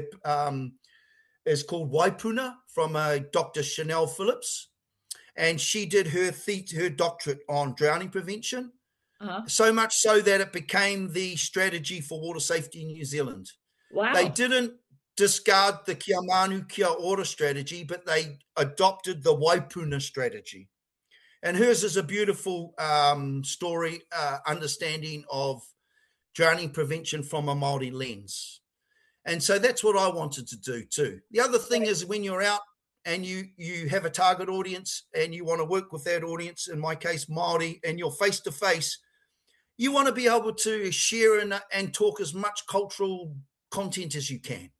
um, is called Waipuna from uh, Doctor Chanel Phillips. And she did her, the- her doctorate on drowning prevention. Uh-huh. So much so that it became the strategy for water safety in New Zealand. Wow. They didn't discard the Kia Manu Kia Ora strategy, but they adopted the Waipuna strategy. And hers is a beautiful um, story, uh, understanding of drowning prevention from a Māori lens. And so that's what I wanted to do too. The other thing is when you're out and you you have a target audience and you want to work with that audience, in my case, Māori, and you're face-to-face, you want to be able to share and, and talk as much cultural content as you can.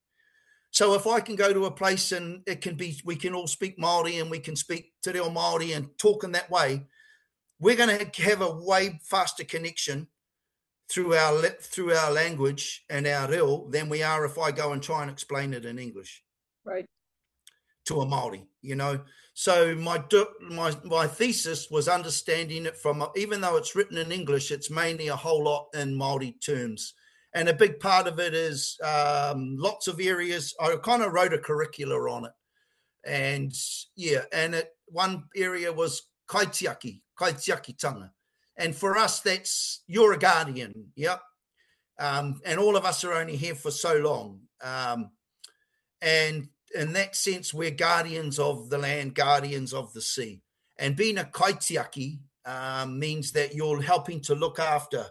So if I can go to a place and it can be, we can all speak Māori and we can speak Te Reo Māori and talk in that way, we're going to have a way faster connection through our through our language and our reo than we are if I go and try and explain it in English. Right. To a Māori, you know. So my my my thesis was understanding it from, even though it's written in English, it's mainly a whole lot in Māori terms. And a big part of it is um, lots of areas. I kind of wrote a curricula on it. And yeah, and it, one area was kaitiaki, kaitiakitanga. And for us, that's, you're a guardian, yep. Um, and all of us are only here for so long. Um, and in that sense, we're guardians of the land, guardians of the sea. And being a kaitiaki um, means that you're helping to look after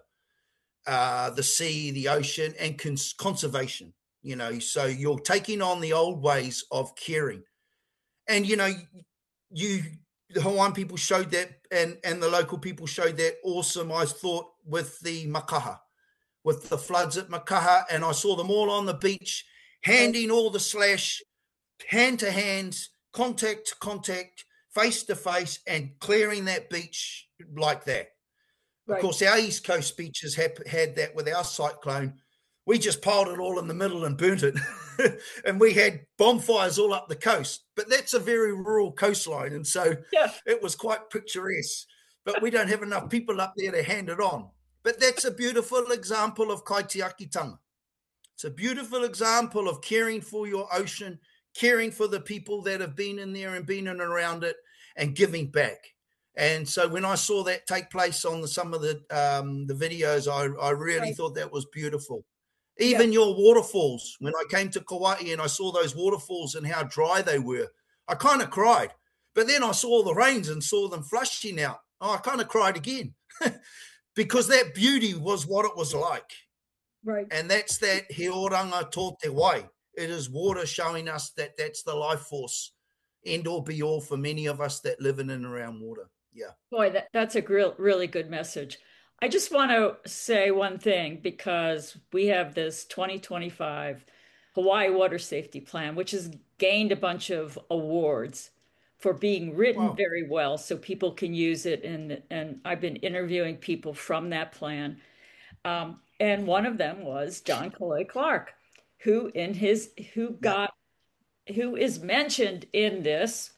Uh, the sea, the ocean, and cons- conservation, you know, so you're taking on the old ways of caring. And, you know, you, the Hawaiian people showed that, and, and the local people showed that awesome, I thought, with the Makaha, with the floods at Makaha, and I saw them all on the beach, handing all the slash, hand to hand, contact to contact, face to face, and clearing that beach like that. Right. Of course, our East Coast beaches have had that with our cyclone. We just piled it all in the middle and burnt it. And we had bonfires all up the coast. But that's a very rural coastline. And so yeah. It was quite picturesque. But we don't have enough people up there to hand it on. But that's a beautiful example of kaitiakitanga. It's a beautiful example of caring for your ocean, caring for the people that have been in there and been in and around it, and giving back. And so when I saw that take place on the, some of the um, the videos, I, I really Right. thought that was beautiful. Yeah. Even your waterfalls, when I came to Kauai and I saw those waterfalls and how dry they were, I kind of cried. But then I saw the rains and saw them flushing out. Oh, I kind of cried again because that beauty was what it was like. Right. And that's that he oranga tō te wai. It is water showing us that that's the life force, end all be all for many of us that live in and around water. Yeah. Boy, that, that's a real, really good message. I just want to say one thing because we have this twenty twenty-five Hawaii Water Safety Plan, which has gained a bunch of awards for being written Wow. very well so people can use it. And, and I've been interviewing people from that plan. Um, and one of them was John Kalei Clark, who in his who Yeah. got who is mentioned in this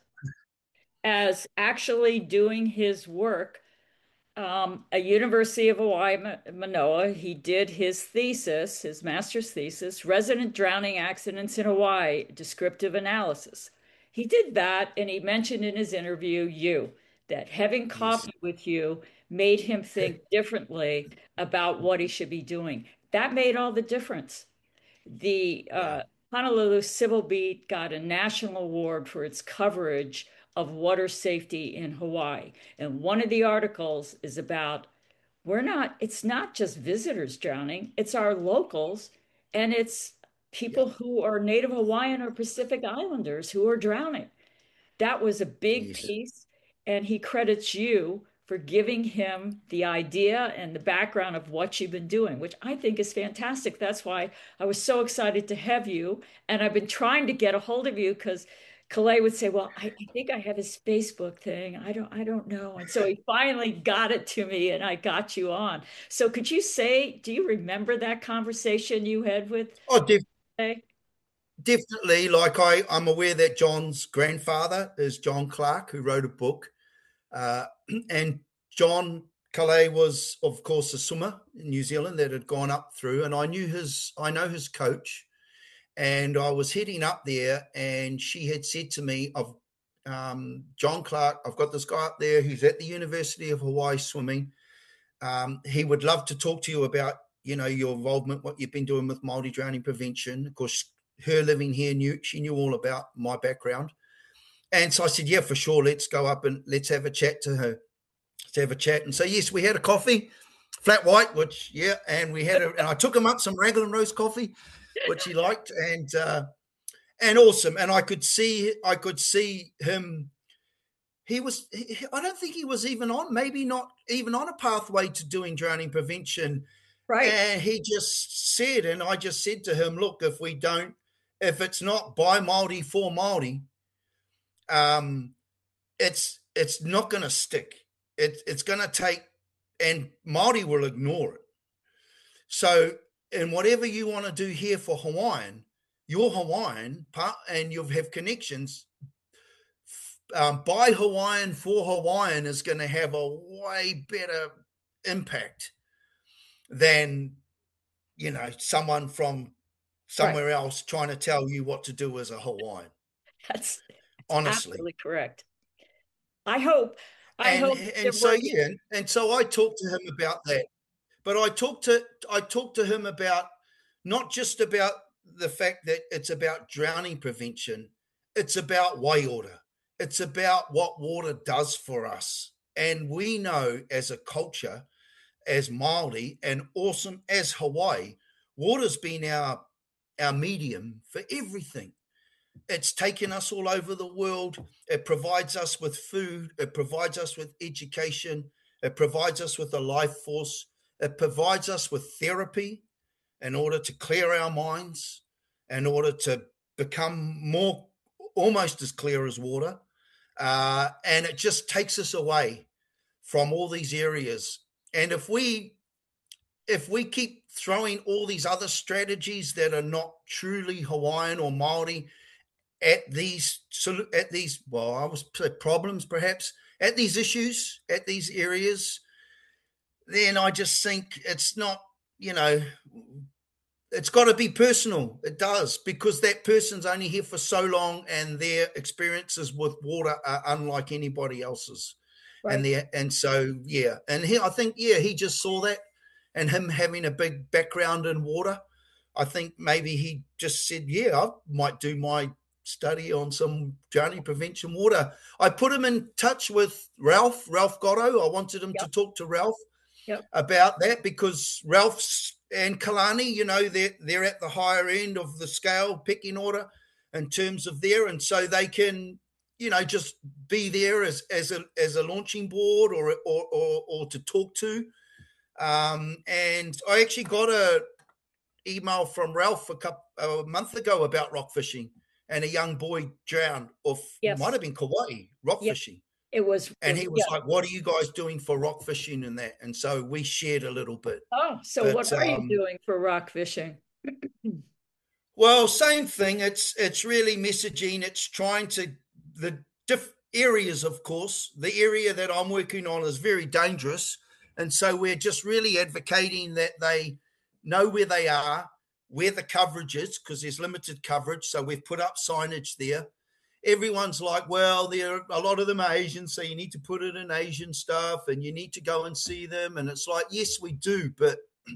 as actually doing his work um, at University of Hawaii, Manoa. He did his thesis, his master's thesis, Resident Drowning Accidents in Hawaii, Descriptive Analysis. He did that, and he mentioned in his interview you, that having Yes. coffee with you made him think differently about what he should be doing. That made all the difference. The Yeah. uh, Honolulu Civil Beat got a national award for its coverage of water safety in Hawaii. And one of the articles is about we're not, it's not just visitors drowning, it's our locals and it's Yeah. people who are Native Hawaiian or Pacific Islanders who are drowning. That was a big Yes. piece. And he credits you for giving him the idea and the background of what you've been doing, which I think is fantastic. That's why I was so excited to have you. And I've been trying to get a hold of you because Kalei would say, well, I, I think I have his Facebook thing. I don't, I don't know. And so he finally got it to me and I got you on. So could you say, do you remember that conversation you had with Oh, def- Kalei? definitely. Like I, I'm aware that John's grandfather is John Clark, who wrote a book. Uh, and John Calais was, of course, a swimmer in New Zealand that had gone up through. And I knew his, I know his coach. And I was heading up there, and she had said to me, "Of um, John Clark, I've got this guy up there who's at the University of Hawaii swimming. Um, he would love to talk to you about, you know, your involvement, what you've been doing with Māori drowning prevention." Of course, her living here knew she knew all about my background, and so I said, "Yeah, for sure. Let's go up and let's have a chat to her. Let's have a chat." And so yes, we had a coffee, flat white, which yeah, and we had a, and I took him up some Raglan roast coffee, which he liked, and uh, and awesome. And I could see, I could see him. He was, he, I don't think he was even on, maybe not even on a pathway to doing drowning prevention. Right. And he just said, and I just said to him, look, if we don't, if it's not by Māori for Māori, um, it's it's not going to stick. It, it's going to take, and Māori will ignore it. So, in whatever you want to do here for Hawaiian, you're Hawaiian and you have connections. Um, by Hawaiian for Hawaiian is going to have a way better impact than, you know, someone from somewhere Right. else trying to tell you what to do as a Hawaiian. That's, that's Honestly. absolutely correct. I hope, I And hope and that so we're, yeah, and, and so I talked to him about that. But I talked to I talked to him about not just about the fact that it's about drowning prevention, it's about waiora. It's about what water does for us. And we know as a culture, as Māori, and awesome as Hawaii, water's been our our medium for everything. It's taken us all over the world. It provides us with food. It provides us with education. It provides us with a life force. It provides us with therapy in order to clear our minds, in order to become more almost as clear as water. Uh, and it just takes us away from all these areas. And if we if we keep throwing all these other strategies that are not truly Hawaiian or Maori at these at these well, I was problems perhaps at these issues at these areas, then I just think it's not, you know, it's got to be personal. It does, because that person's only here for so long and their experiences with water are unlike anybody else's. and Right. the and so yeah, and he I think yeah he just saw that, and him having a big background in water, I think maybe he just said, yeah, I might do my study on some drowning prevention water. I put him in touch with Ralph, Ralph Gotto. I wanted him to Yep. talk to Ralph Yep. about that because Ralph's and Kalani, you know, they're, they're at the higher end of the scale pecking order in terms of there. And so they can, you know, just be there as, as a, as a launching board or, or, or, or to talk to. Um, and I actually got a email from Ralph a couple a month ago about rock fishing, and a young boy drowned off, might Yes. have been Kauai, rock Yep. fishing. It was, And it, he was yeah. like, what are you guys doing for rock fishing and that? And so we shared a little bit. Oh, so But what are you um, doing for rock fishing? well, same thing. It's it's really messaging. It's trying to the diff areas, of course. The area that I'm working on is very dangerous, and so we're just really advocating that they know where they are, where the coverage is, because there's limited coverage. So we've put up signage there. Everyone's like, well, there a lot of them are Asian, so you need to put it in Asian stuff, and you need to go and see them. And it's like, yes, we do, but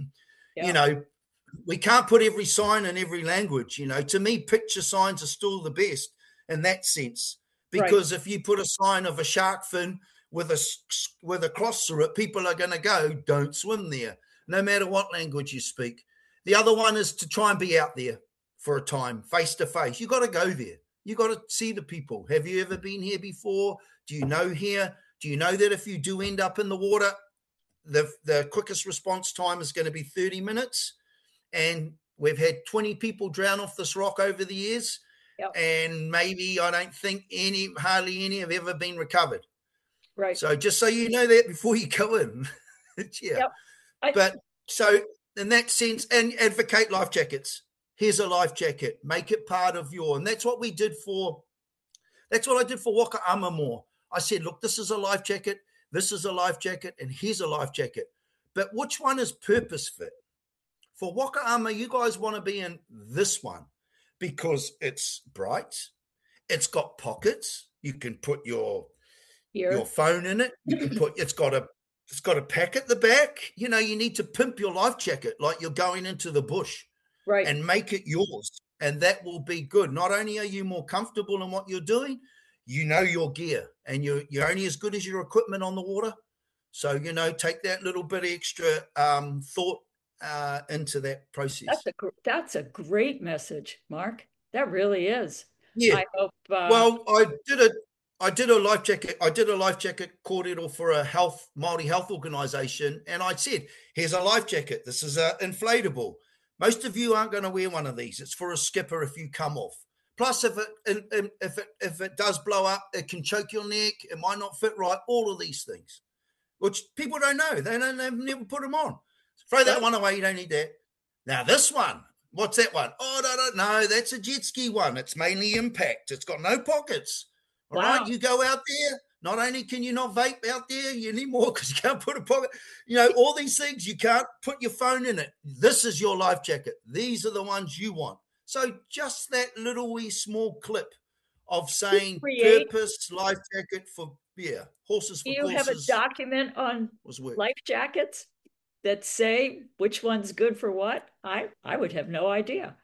you Yeah. know, we can't put every sign in every language. You know, to me, picture signs are still the best in that sense. Right. Because if you put a sign of a shark fin with a with a cross through it, people are going to go, don't swim there, no matter what language you speak. The other one is to try and be out there for a time, face to face. You got to go there. You got to see the people. Have you ever been here before? Do you know here? Do you know that if you do end up in the water, the the quickest response time is going to be thirty minutes? And we've had twenty people drown off this rock over the years. Yep. And maybe I don't think any, hardly any have ever been recovered. Right. So just so you know that before you go in. yeah. Yep. I, But so in that sense, and advocate life jackets. Here's a life jacket. Make it part of your, and that's what we did for, that's what I did for Waka Ama more. I said, look, this is a life jacket. This is a life jacket. And here's a life jacket. But which one is purpose fit? For Waka Ama, you guys want to be in this one because it's bright. It's got pockets. You can put your here. your phone in it. You can put it's got a it's got a pack at the back. You know, you need to pimp your life jacket like you're going into the bush. Right. And make it yours. And that will be good. Not only are you more comfortable in what you're doing, you know your gear, and you're you're only as good as your equipment on the water. So, you know, take that little bit extra um, thought uh, into that process. That's a that's a great message, Mark. That really is. Yeah. I hope. Uh, well, I did a I did a life jacket. I did a life jacket coordinator for a health Māori health organization, and I said, "Here's a life jacket. This is a inflatable. Most of you aren't going to wear one of these. It's for a skipper if you come off. Plus, if it if it if it does blow up, it can choke your neck. It might not fit right. All of these things, which people don't know. They don't. They've never put them on. Throw that one away. You don't need that. Now this one. What's that one? Oh, no, no, no. That's a jet ski one. It's mainly impact. It's got no pockets. All wow. right. You go out there. Not only can you not vape out there you anymore because you can't put a pocket, you know, all these things, you can't put your phone in it. This is your life jacket. These are the ones you want. So just that little wee small clip of saying create, purpose, life jacket for, yeah, horses for do you courses. have a document on life jackets that say which one's good for what? I, I would have no idea.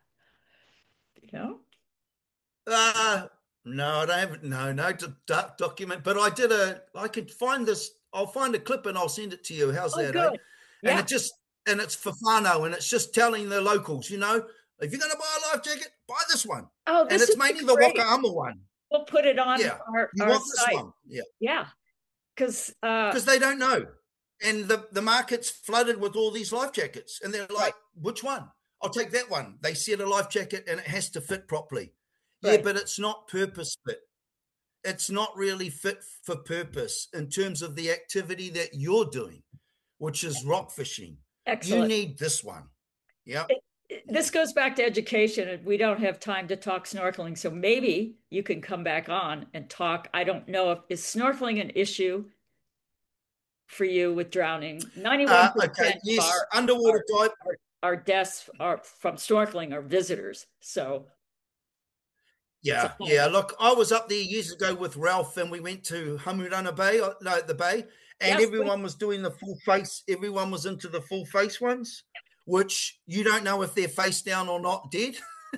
You know? Uh, no, I don't have no no doc- document, but I did a. I could find this. I'll find a clip and I'll send it to you. How's oh, that? Good. Eh? Yeah. And it just and it's for whānau, and it's just telling the locals, you know, if you're going to buy a life jacket, buy this one. Oh, this and it's is mainly great. the Waka Ama one. We'll put it on yeah. our, you our want site. This one. Yeah, yeah, because because uh, they don't know, and the the market's flooded with all these life jackets, and they're like, right. which one? I'll take that one. They said a life jacket, and it has to fit properly. Right. Yeah, but it's not purpose fit. It's not really fit for purpose in terms of the activity that you're doing, which is rock fishing. Excellent. You need this one. Yeah. This goes back to education, and we don't have time to talk snorkeling. So maybe you can come back on and talk. I don't know if is snorkeling an issue for you with drowning. ninety-one percent uh, okay. Yes, our, underwater our, dive. Our, our deaths are from snorkeling are visitors. So It's a Yeah, yeah. highlight. Look, I was up there years ago with Ralph, and we went to Hamurana Bay, uh, no, the bay, and Yes, we, everyone was doing the full face. Everyone was into the full face ones, which you don't know if they're face down or not dead.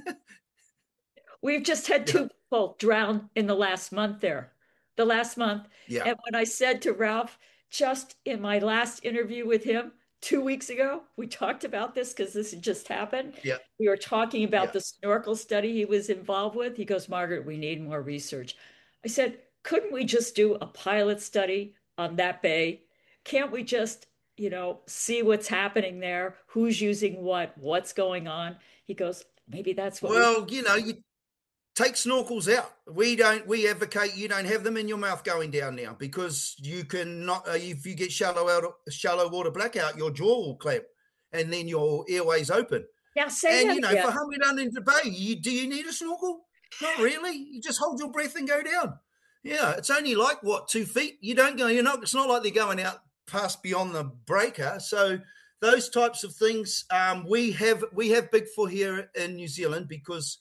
we've just had Yeah, two people drown in the last month there, the last month. yeah, And when I said to Ralph, just in my last interview with him two weeks ago, we talked about this because this had just happened. yeah, We were talking about yeah. the snorkel study he was involved with. He goes, Margaret, we need more research. I said, couldn't we just do a pilot study on that bay? Can't we just, you know, see what's happening there, who's using what, what's going on? He goes, maybe that's what we Well, you know, you take snorkels out. We don't. We advocate you don't have them in your mouth going down now because you can not. Uh, if you get shallow out, shallow water blackout, your jaw will clamp, and then your airways open. now say And that you know, again. for hungry down in the bay, you, do you need a snorkel? Not really. You just hold your breath and go down. Yeah, it's only like what two feet. You don't go. You're not. It's not like they're going out past beyond the breaker. So those types of things, um, we have we have Bigfoot here in New Zealand because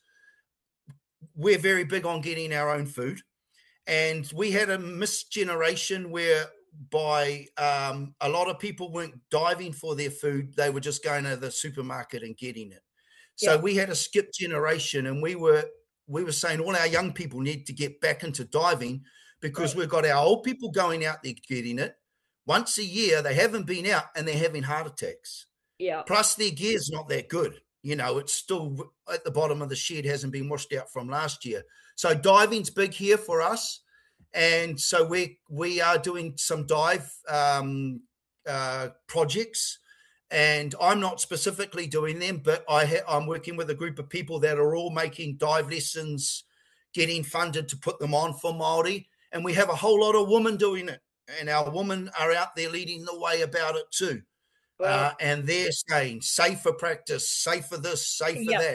we're very big on getting our own food, and we had a misgeneration where by um, a lot of people weren't diving for their food; they were just going to the supermarket and getting it. So Yeah, we had a skip generation, and we were we were saying all our young people need to get back into diving because right. we've got our old people going out there getting it once a year. They haven't been out, and they're having heart attacks. Yeah. Plus, their gear's not that good. You know, it's still at the bottom of the shed, hasn't been washed out from last year. So diving's big here for us, and so we we are doing some dive um, uh, projects. And I'm not specifically doing them, but I ha- I'm working with a group of people that are all making dive lessons, getting funded to put them on for Maori, and we have a whole lot of women doing it, and our women are out there leading the way about it too. Well, Uh, and they're saying safer practice, safer this, safer yeah. that.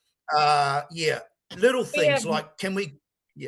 Uh, yeah, little We have things like can we? Yeah,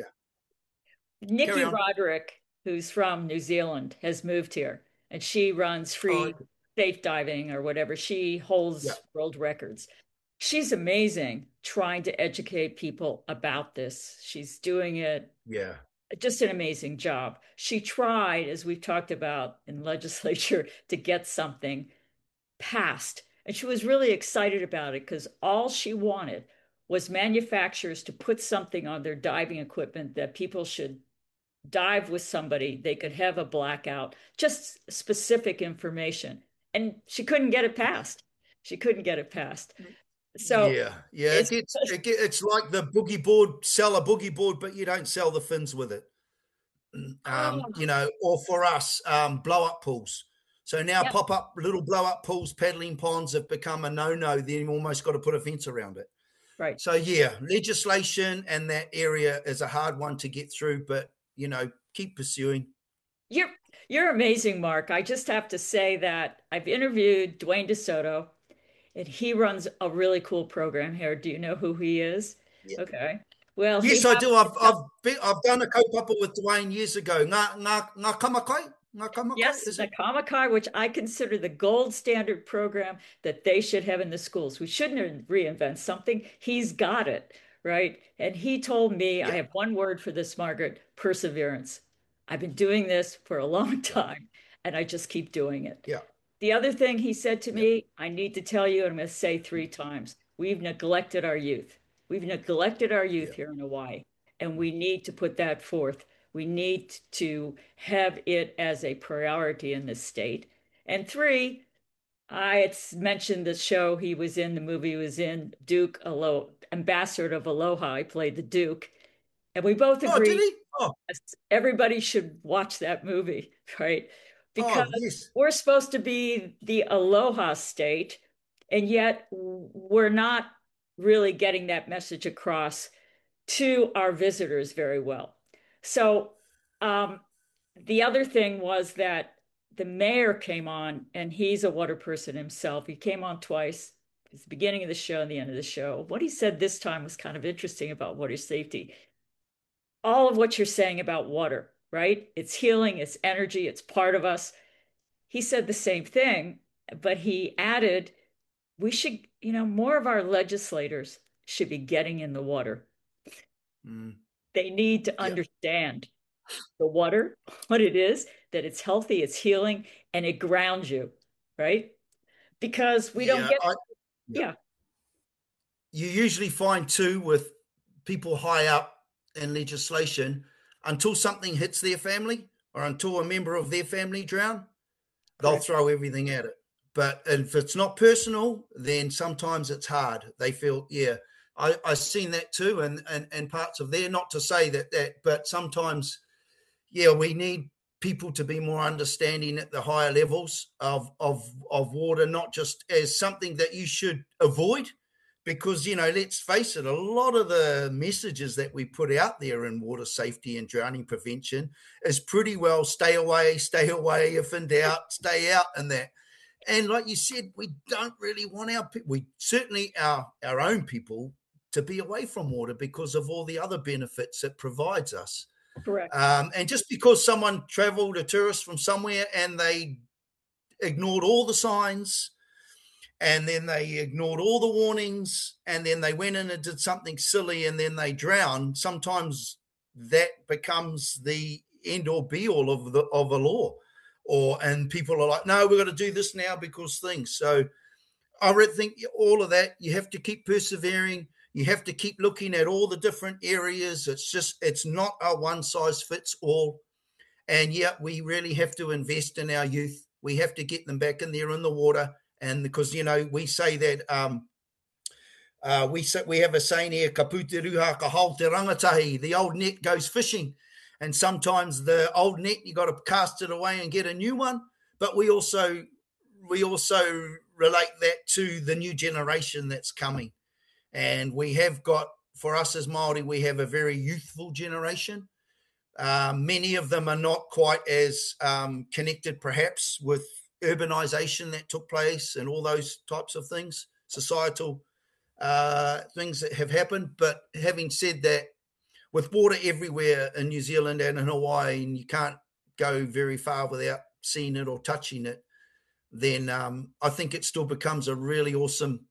carry Nikki on. Roderick, who's from New Zealand, has moved here and she runs Oh, free safe diving or whatever. She yeah, holds world records. She's amazing trying to educate people about this. She's doing it yeah, just an amazing job. She tried, as we've talked about in legislature, to get something passed. And she was really excited about it because all she wanted was manufacturers to put something on their diving equipment that people should dive with somebody, they could have a blackout, just specific information. And she couldn't get it passed. She couldn't get it passed. So yeah, yeah. It it's gets, it get, it's like the boogie board. Sell a boogie board, but you don't sell the fins with it. Um, oh you know, or for us, um, blow up pools. So now yeah, pop up little blow up pools, paddling ponds have become a no no. Then you almost got to put a fence around it. right. So yeah, legislation and that area is a hard one to get through, but you know, keep pursuing. You're you're amazing, Mark. I just have to say that I've interviewed Dwayne DeSoto, and he runs a really cool program here. Do you know who he is? Yeah. Okay. Well, he Yes, I do. happens to I've tell I've been, I've done a kaupapa with Dwayne years ago. Ngā, ngā, ngā kamakai? Ngā kamakai, yes, is the it? Kamakai, which I consider the gold standard program that they should have in the schools. We shouldn't reinvent something. He's got it, right? And he told me, I Yeah, have one word for this, Margaret, perseverance. I've been doing this for a long yeah, time, and I just keep doing it. yeah, The other thing he said to yeah, me, I need to tell you, and I'm going to say three times, we've neglected our youth. We've neglected our youth yeah, here in Hawaii, and we need to put that forth. We need to have it as a priority in this state. And three, I had mentioned the show he was in, the movie he was in, Duke Alo, Ambassador of Aloha. He played the Duke. And we both Oh, did agreed he? Oh, everybody should watch that movie, right? Because oh, yes. we're supposed to be the Aloha state, and yet we're not really getting that message across to our visitors very well. So um, the other thing was that the mayor came on, and he's a water person himself. He came on twice. It's the beginning of the show and the end of the show. What he said this time was kind of interesting about water safety. All of what you're saying about water, right? It's healing, it's energy, it's part of us. He said the same thing, but he added, we should, you know, more of our legislators should be getting in the water. Mm. They need to Yeah. understand the water, what it is, that it's healthy, it's healing, and it grounds you, right? Because we don't Yeah. get, I, yeah. yeah, You usually find too with people high up in legislation, until something hits their family or until a member of their family drown, they'll correct. throw everything at it. But if it's not personal, then sometimes it's hard. They feel, yeah, I, I've seen that too, and, and and parts of there. Not to say that that, but sometimes, yeah, we need people to be more understanding at the higher levels of of of water, not just as something that you should avoid, because you know, let's face it, a lot of the messages that we put out there in water safety and drowning prevention is pretty well stay away, stay away, if in doubt, stay out, and that. And like you said, we don't really want our people, we certainly our our own people, to be away from water because of all the other benefits it provides us. Correct. Um, and just because someone traveled, a tourist from somewhere, and they ignored all the signs, and then they ignored all the warnings, and then they went in and did something silly, and then they drowned, sometimes that becomes the end or be all of the of a law. Or and people are like, no, we've got to do this now because things. So I think all of that, you have to keep persevering. You have to keep looking at all the different areas. It's just, it's not a one size fits all. And yet we really have to invest in our youth. We have to get them back in there in the water. And because, you know, we say that, um, uh, we say, we have a saying here, ka puti ruha ka hau te rangatahi, the old net goes fishing. And sometimes the old net, you got to cast it away and get a new one. But we also, we also relate that to the new generation that's coming. And we have got, for us as Māori, we have a very youthful generation. Uh, many of them are not quite as um, connected, perhaps, with urbanisation that took place and all those types of things, societal uh, things that have happened. But having said that, with water everywhere in New Zealand and in Hawaii, and you can't go very far without seeing it or touching it, then um, I think it still becomes a really awesome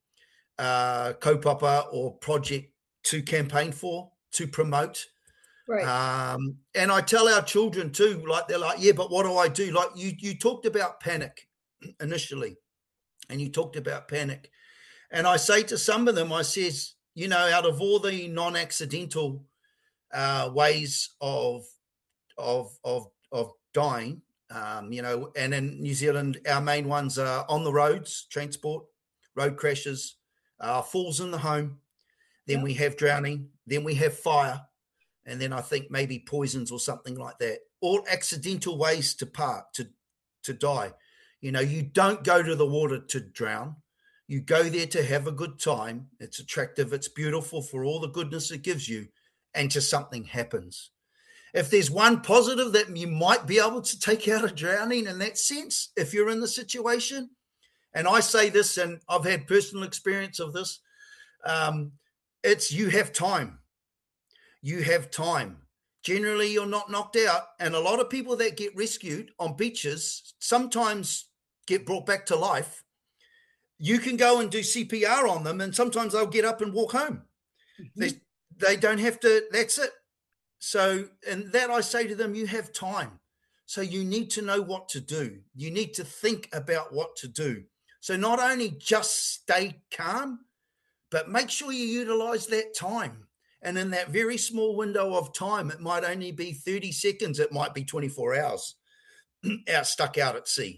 uh, kaupapa or project to campaign for, to promote. Right. Um, and I tell our children too, like they're like, yeah, but what do I do? Like you, you talked about panic initially, and you talked about panic. And I say to some of them, I says, you know, out of all the non-accidental uh, ways of of of of dying, um, you know, and in New Zealand, our main ones are on the roads, transport, road crashes, uh, falls in the home. Then Yep. we have drowning. Then we have fire, and then I think maybe poisons or something like that. All accidental ways to part to to die. You know, you don't go to the water to drown. You go there to have a good time. It's attractive. It's beautiful for all the goodness it gives you, and just something happens. If there's one positive that you might be able to take out of drowning in that sense, if you're in the situation, and I say this, and I've had personal experience of this, um, it's you have time. You have time. Generally, you're not knocked out. And a lot of people that get rescued on beaches sometimes get brought back to life. You can go and do C P R on them, and sometimes they'll get up and walk home. Mm-hmm. They, they don't have to, that's it. So, and that I say to them, you have time. So you need to know what to do. You need to think about what to do. So not only just stay calm, but make sure you utilize that time. And in that very small window of time, it might only be thirty seconds, it might be twenty-four hours out stuck out at sea.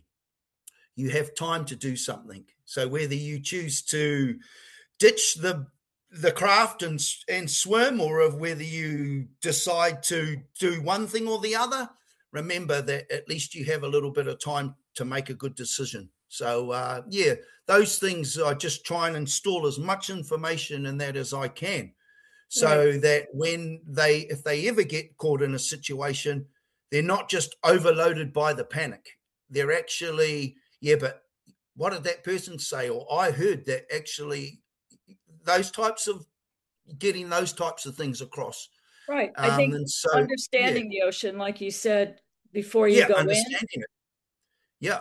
You have time to do something. So whether you choose to ditch the the craft and and swim, or of whether you decide to do one thing or the other, remember that at least you have a little bit of time to make a good decision. So uh, yeah, those things I just try and install as much information in that as I can, so Right. that when they, if they ever get caught in a situation, they're not just overloaded by the panic. They're actually, yeah, but what did that person say? Or I heard that actually, those types of, getting those types of things across. Right. I Um, think and so, yeah, understanding the ocean, like you said, before you yeah, go in, understanding it. Yeah,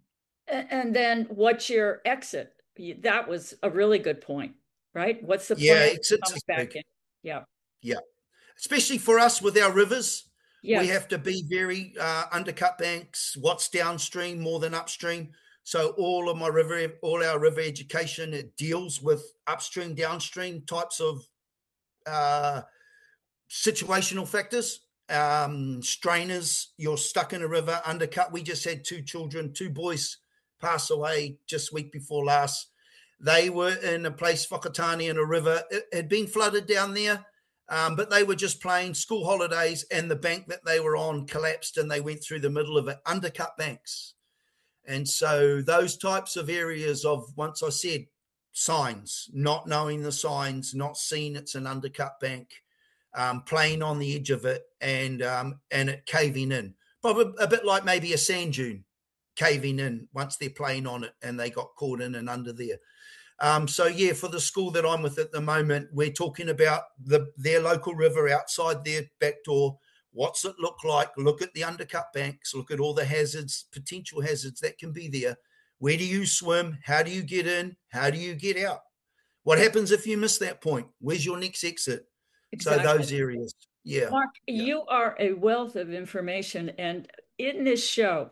and then what's your exit? That was a really good point, right? What's the yeah, plan exits coming is back big. in? Yeah. Yeah. especially for us with our rivers. We Yes. have to be very uh, undercut banks, what's downstream more than upstream. So all of my river, all our river education, it deals with upstream, downstream types of uh, situational factors. Um, strainers, you're stuck in a river, undercut. We just had two children, two boys pass away just week before last. They were in a place, Whakatane, in a river. It had been flooded down there, um, but they were just playing school holidays, and the bank that they were on collapsed, and they went through the middle of it, undercut banks. And so those types of areas of, once I said, signs, not knowing the signs, not seeing it's an undercut bank, um, playing on the edge of it, and um, and it caving in. Probably a bit like maybe a sand dune caving in once they're playing on it and they got caught in and under there. Um, so yeah, for the school that I'm with at the moment, we're talking about the their local river outside their back door. What's it look like? Look at the undercut banks. Look at all the hazards, potential hazards that can be there. Where do you swim? How do you get in? How do you get out? What happens if you miss that point? Where's your next exit? So Exactly. those areas. Yeah. Mark, Yeah. you are a wealth of information. And in this show,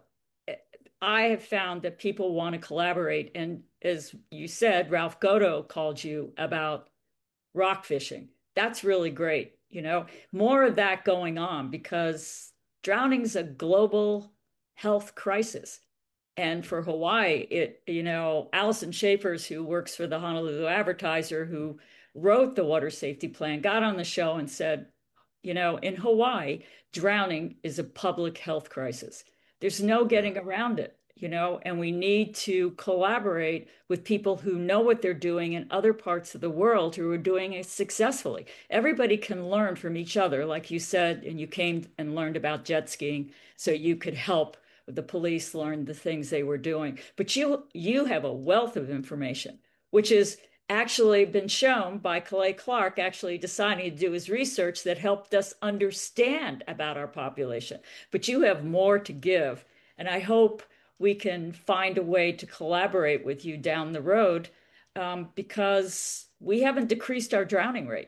I have found that people want to collaborate. And as you said, Ralph Goto called you about rock fishing. That's really great. You know, more of that going on because drowning's a global health crisis. And for Hawaii, it, you know, Allison Schaefers, who works for the Honolulu Advertiser, who wrote the water safety plan, got on the show and said, you know, in Hawaii, drowning is a public health crisis. There's no getting around it, you know, and we need to collaborate with people who know what they're doing in other parts of the world who are doing it successfully. Everybody can learn from each other, like you said, and you came and learned about jet skiing so you could help the police learn the things they were doing. But you you have a wealth of information, which is actually been shown by Clay Clark actually deciding to do his research that helped us understand about our population. But you have more to give. And I hope we can find a way to collaborate with you down the road um, because we haven't decreased our drowning rate.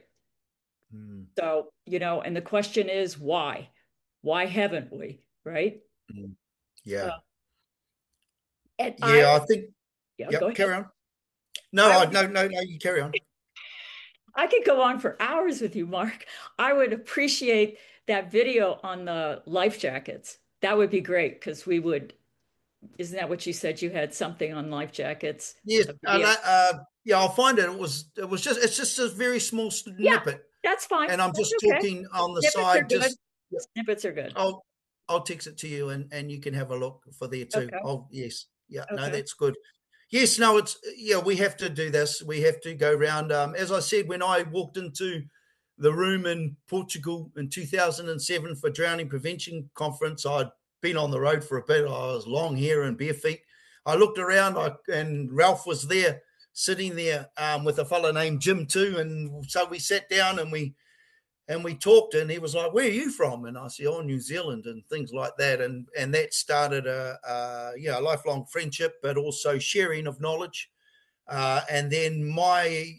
Mm. So, you know, and the question is why? Why haven't we? Right? Mm. Yeah. Uh, and I, Yeah, I think, yeah, go yep, ahead. carry on. No, I I, would no, no, no, you carry on. I could go on for hours with you, Mark. I would appreciate that video on the life jackets. That would be great because we would, isn't that what you said? You had something on life jackets, Yes, a uh, video. uh, yeah, I'll find it. It was, it was just, it's just a very small Yeah, snippet, that's fine. and I'm That's just okay. talking on the Snippets are side. good. Just, yeah, Snippets are good. I'll, I'll text it to you, and and you can have a look for there too. Okay. Oh, yes, yeah, no, Okay. that's good. Yes, no, it's yeah, we have to do this. We have to go round. Um, as I said, when I walked into the room in Portugal in two thousand seven for drowning prevention conference, I'd been on the road for a bit. I was long hair and bare feet. I looked around, I, and Ralph was there, sitting there um, with a fellow named Jim too. And so we sat down and we and we talked, and he was like, "Where are you from?" And I said, "Oh, New Zealand," and things like that. And and that started a, a yeah, a lifelong friendship, but also sharing of knowledge. Uh, and then my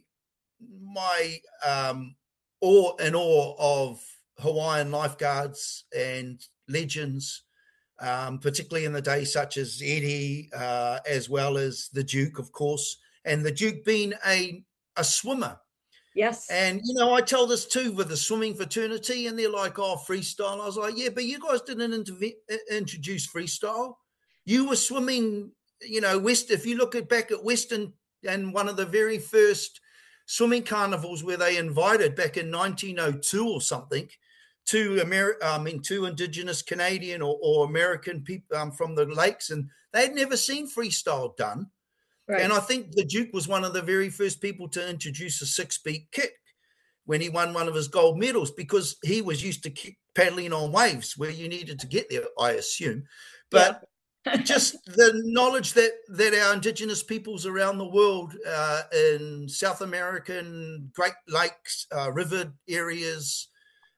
my um, awe and awe of Hawaiian lifeguards and legends, um, particularly in the days such as Eddie, uh, as well as the Duke, of course, and the Duke being a a swimmer. Yes. And, you know, I tell this too with the swimming fraternity, and they're like, oh, freestyle. I was like, yeah, but you guys didn't interve- introduce freestyle. You were swimming, you know, West. If you look at back at Western and one of the very first swimming carnivals where they invited back in nineteen oh two or something to Ameri- I mean, to Indigenous Canadian or, or American people um, from the lakes, and they'd never seen freestyle done. And Right. I think the Duke was one of the very first people to introduce a six-beat kick when he won one of his gold medals, because he was used to kick, paddling on waves where you needed to get there, I assume. Yeah. But just the knowledge that that our Indigenous peoples around the world, uh, in South American Great Lakes, uh, river areas,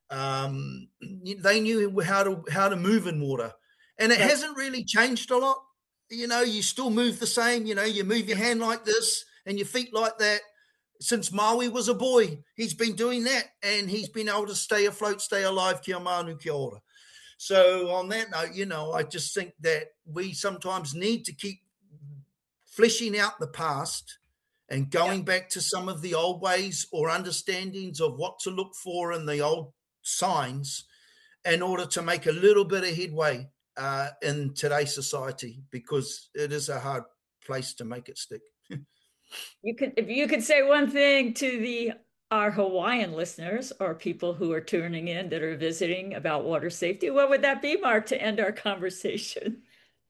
um, they knew how to how to move in water, and it Right. hasn't really changed a lot. You know, you still move the same. You know, you move your hand like this and your feet like that. since Maui was a boy. He's been doing that, and he's been able to stay afloat, stay alive. Kia manu, kia ora. So on that note, you know, I just think that we sometimes need to keep fleshing out the past and going yeah. back to some of the old ways or understandings of what to look for in the old signs in order to make a little bit of headway uh, in today's society, because it is a hard place to make it stick. You could, if you could say one thing to the our Hawaiian listeners or people who are tuning in that are visiting about water safety, what would that be, Mark, to end our conversation?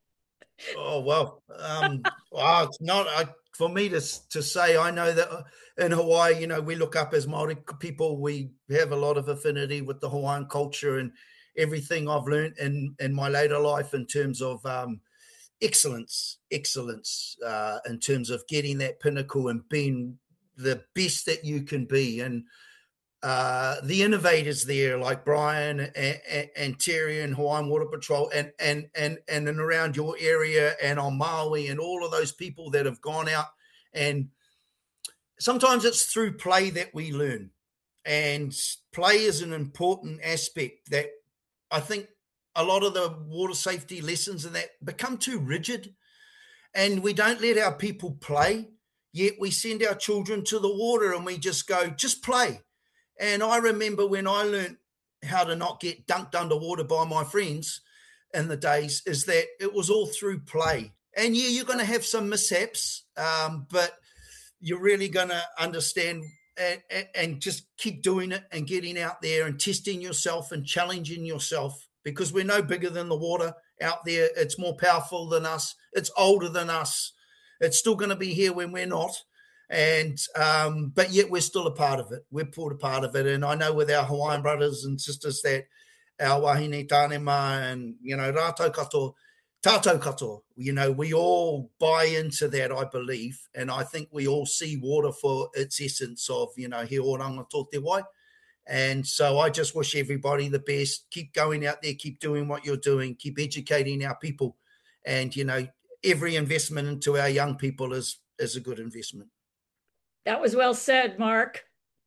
Oh, well, um, well it's not uh, for me to, to say. I know that in Hawaii, you know, we look up as Māori people. We have a lot of affinity with the Hawaiian culture and everything I've learned in, in my later life in terms of um, excellence, excellence uh, in terms of getting that pinnacle and being the best that you can be. And uh, the innovators there like Brian and, and, and Terry and Hawaiian Water Patrol and, and, and, and and around your area and on Maui and all of those people that have gone out. And sometimes it's through play that we learn. And play is an important aspect that I think a lot of the water safety lessons and that become too rigid, and we don't let our people play, yet we send our children to the water and we just go, just play. And I remember when I learned how to not get dunked underwater by my friends in the days, is that it was all through play. And yeah, you're going to have some mishaps, um, but you're really going to understand and, and just keep doing it and getting out there and testing yourself and challenging yourself, because we're no bigger than the water out there. It's more powerful than us. It's older than us. It's still going to be here when we're not. And um, but yet we're still a part of it. We're pulled a part of it. And I know with our Hawaiian brothers and sisters that our wahine tānema and, you know, rātou katoa, tātou katoa, you know, we all buy into that, I believe. And I think we all see water for its essence of, you know, he oranga tō te wai. And so I just wish everybody the best. Keep going out there, keep doing what you're doing, keep educating our people. And, you know, every investment into our young people is is a good investment. That was well said, Mark.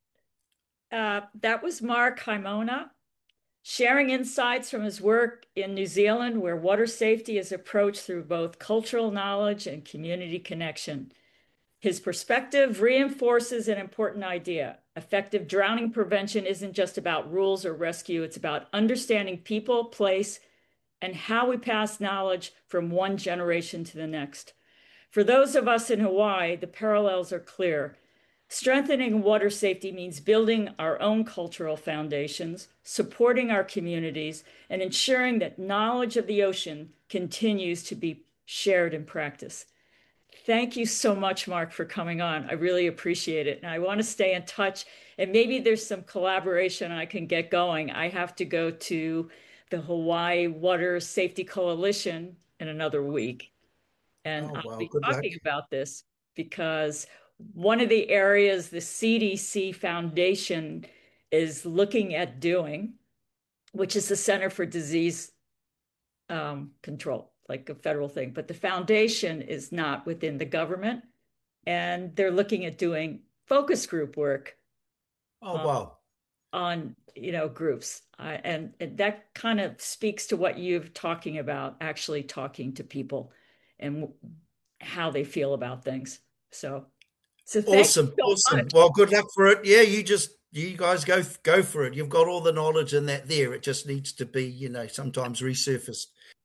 Uh, that was Mark Haimona, sharing insights from his work in New Zealand, where water safety is approached through both cultural knowledge and community connection. His perspective reinforces an important idea. Effective drowning prevention isn't just about rules or rescue. It's about understanding people, place, and how we pass knowledge from one generation to the next. For those of us in Hawaii, the parallels are clear. Strengthening water safety means building our own cultural foundations, supporting our communities, and ensuring that knowledge of the ocean continues to be shared in practice. Thank you so much, Mark, for coming on. I really appreciate it. And I want to stay in touch, and maybe there's some collaboration I can get going. I have to go to the Hawaii Water Safety Coalition in another week. And oh, I'll wow. be Good talking luck. about this because one of the areas the C D C Foundation is looking at doing, which is the Center for Disease um, Control, like a federal thing, but the foundation is not within the government, and they're looking at doing focus group work. Oh, um, wow. On, you know, groups. Uh, and, and that kind of speaks to what you're talking about, actually talking to people and how they feel about things. So, so awesome. So awesome. much. Well, good luck for it. Yeah, you just, you guys go, go for it. You've got all the knowledge in that there. It just needs to be, you know, sometimes resurfaced.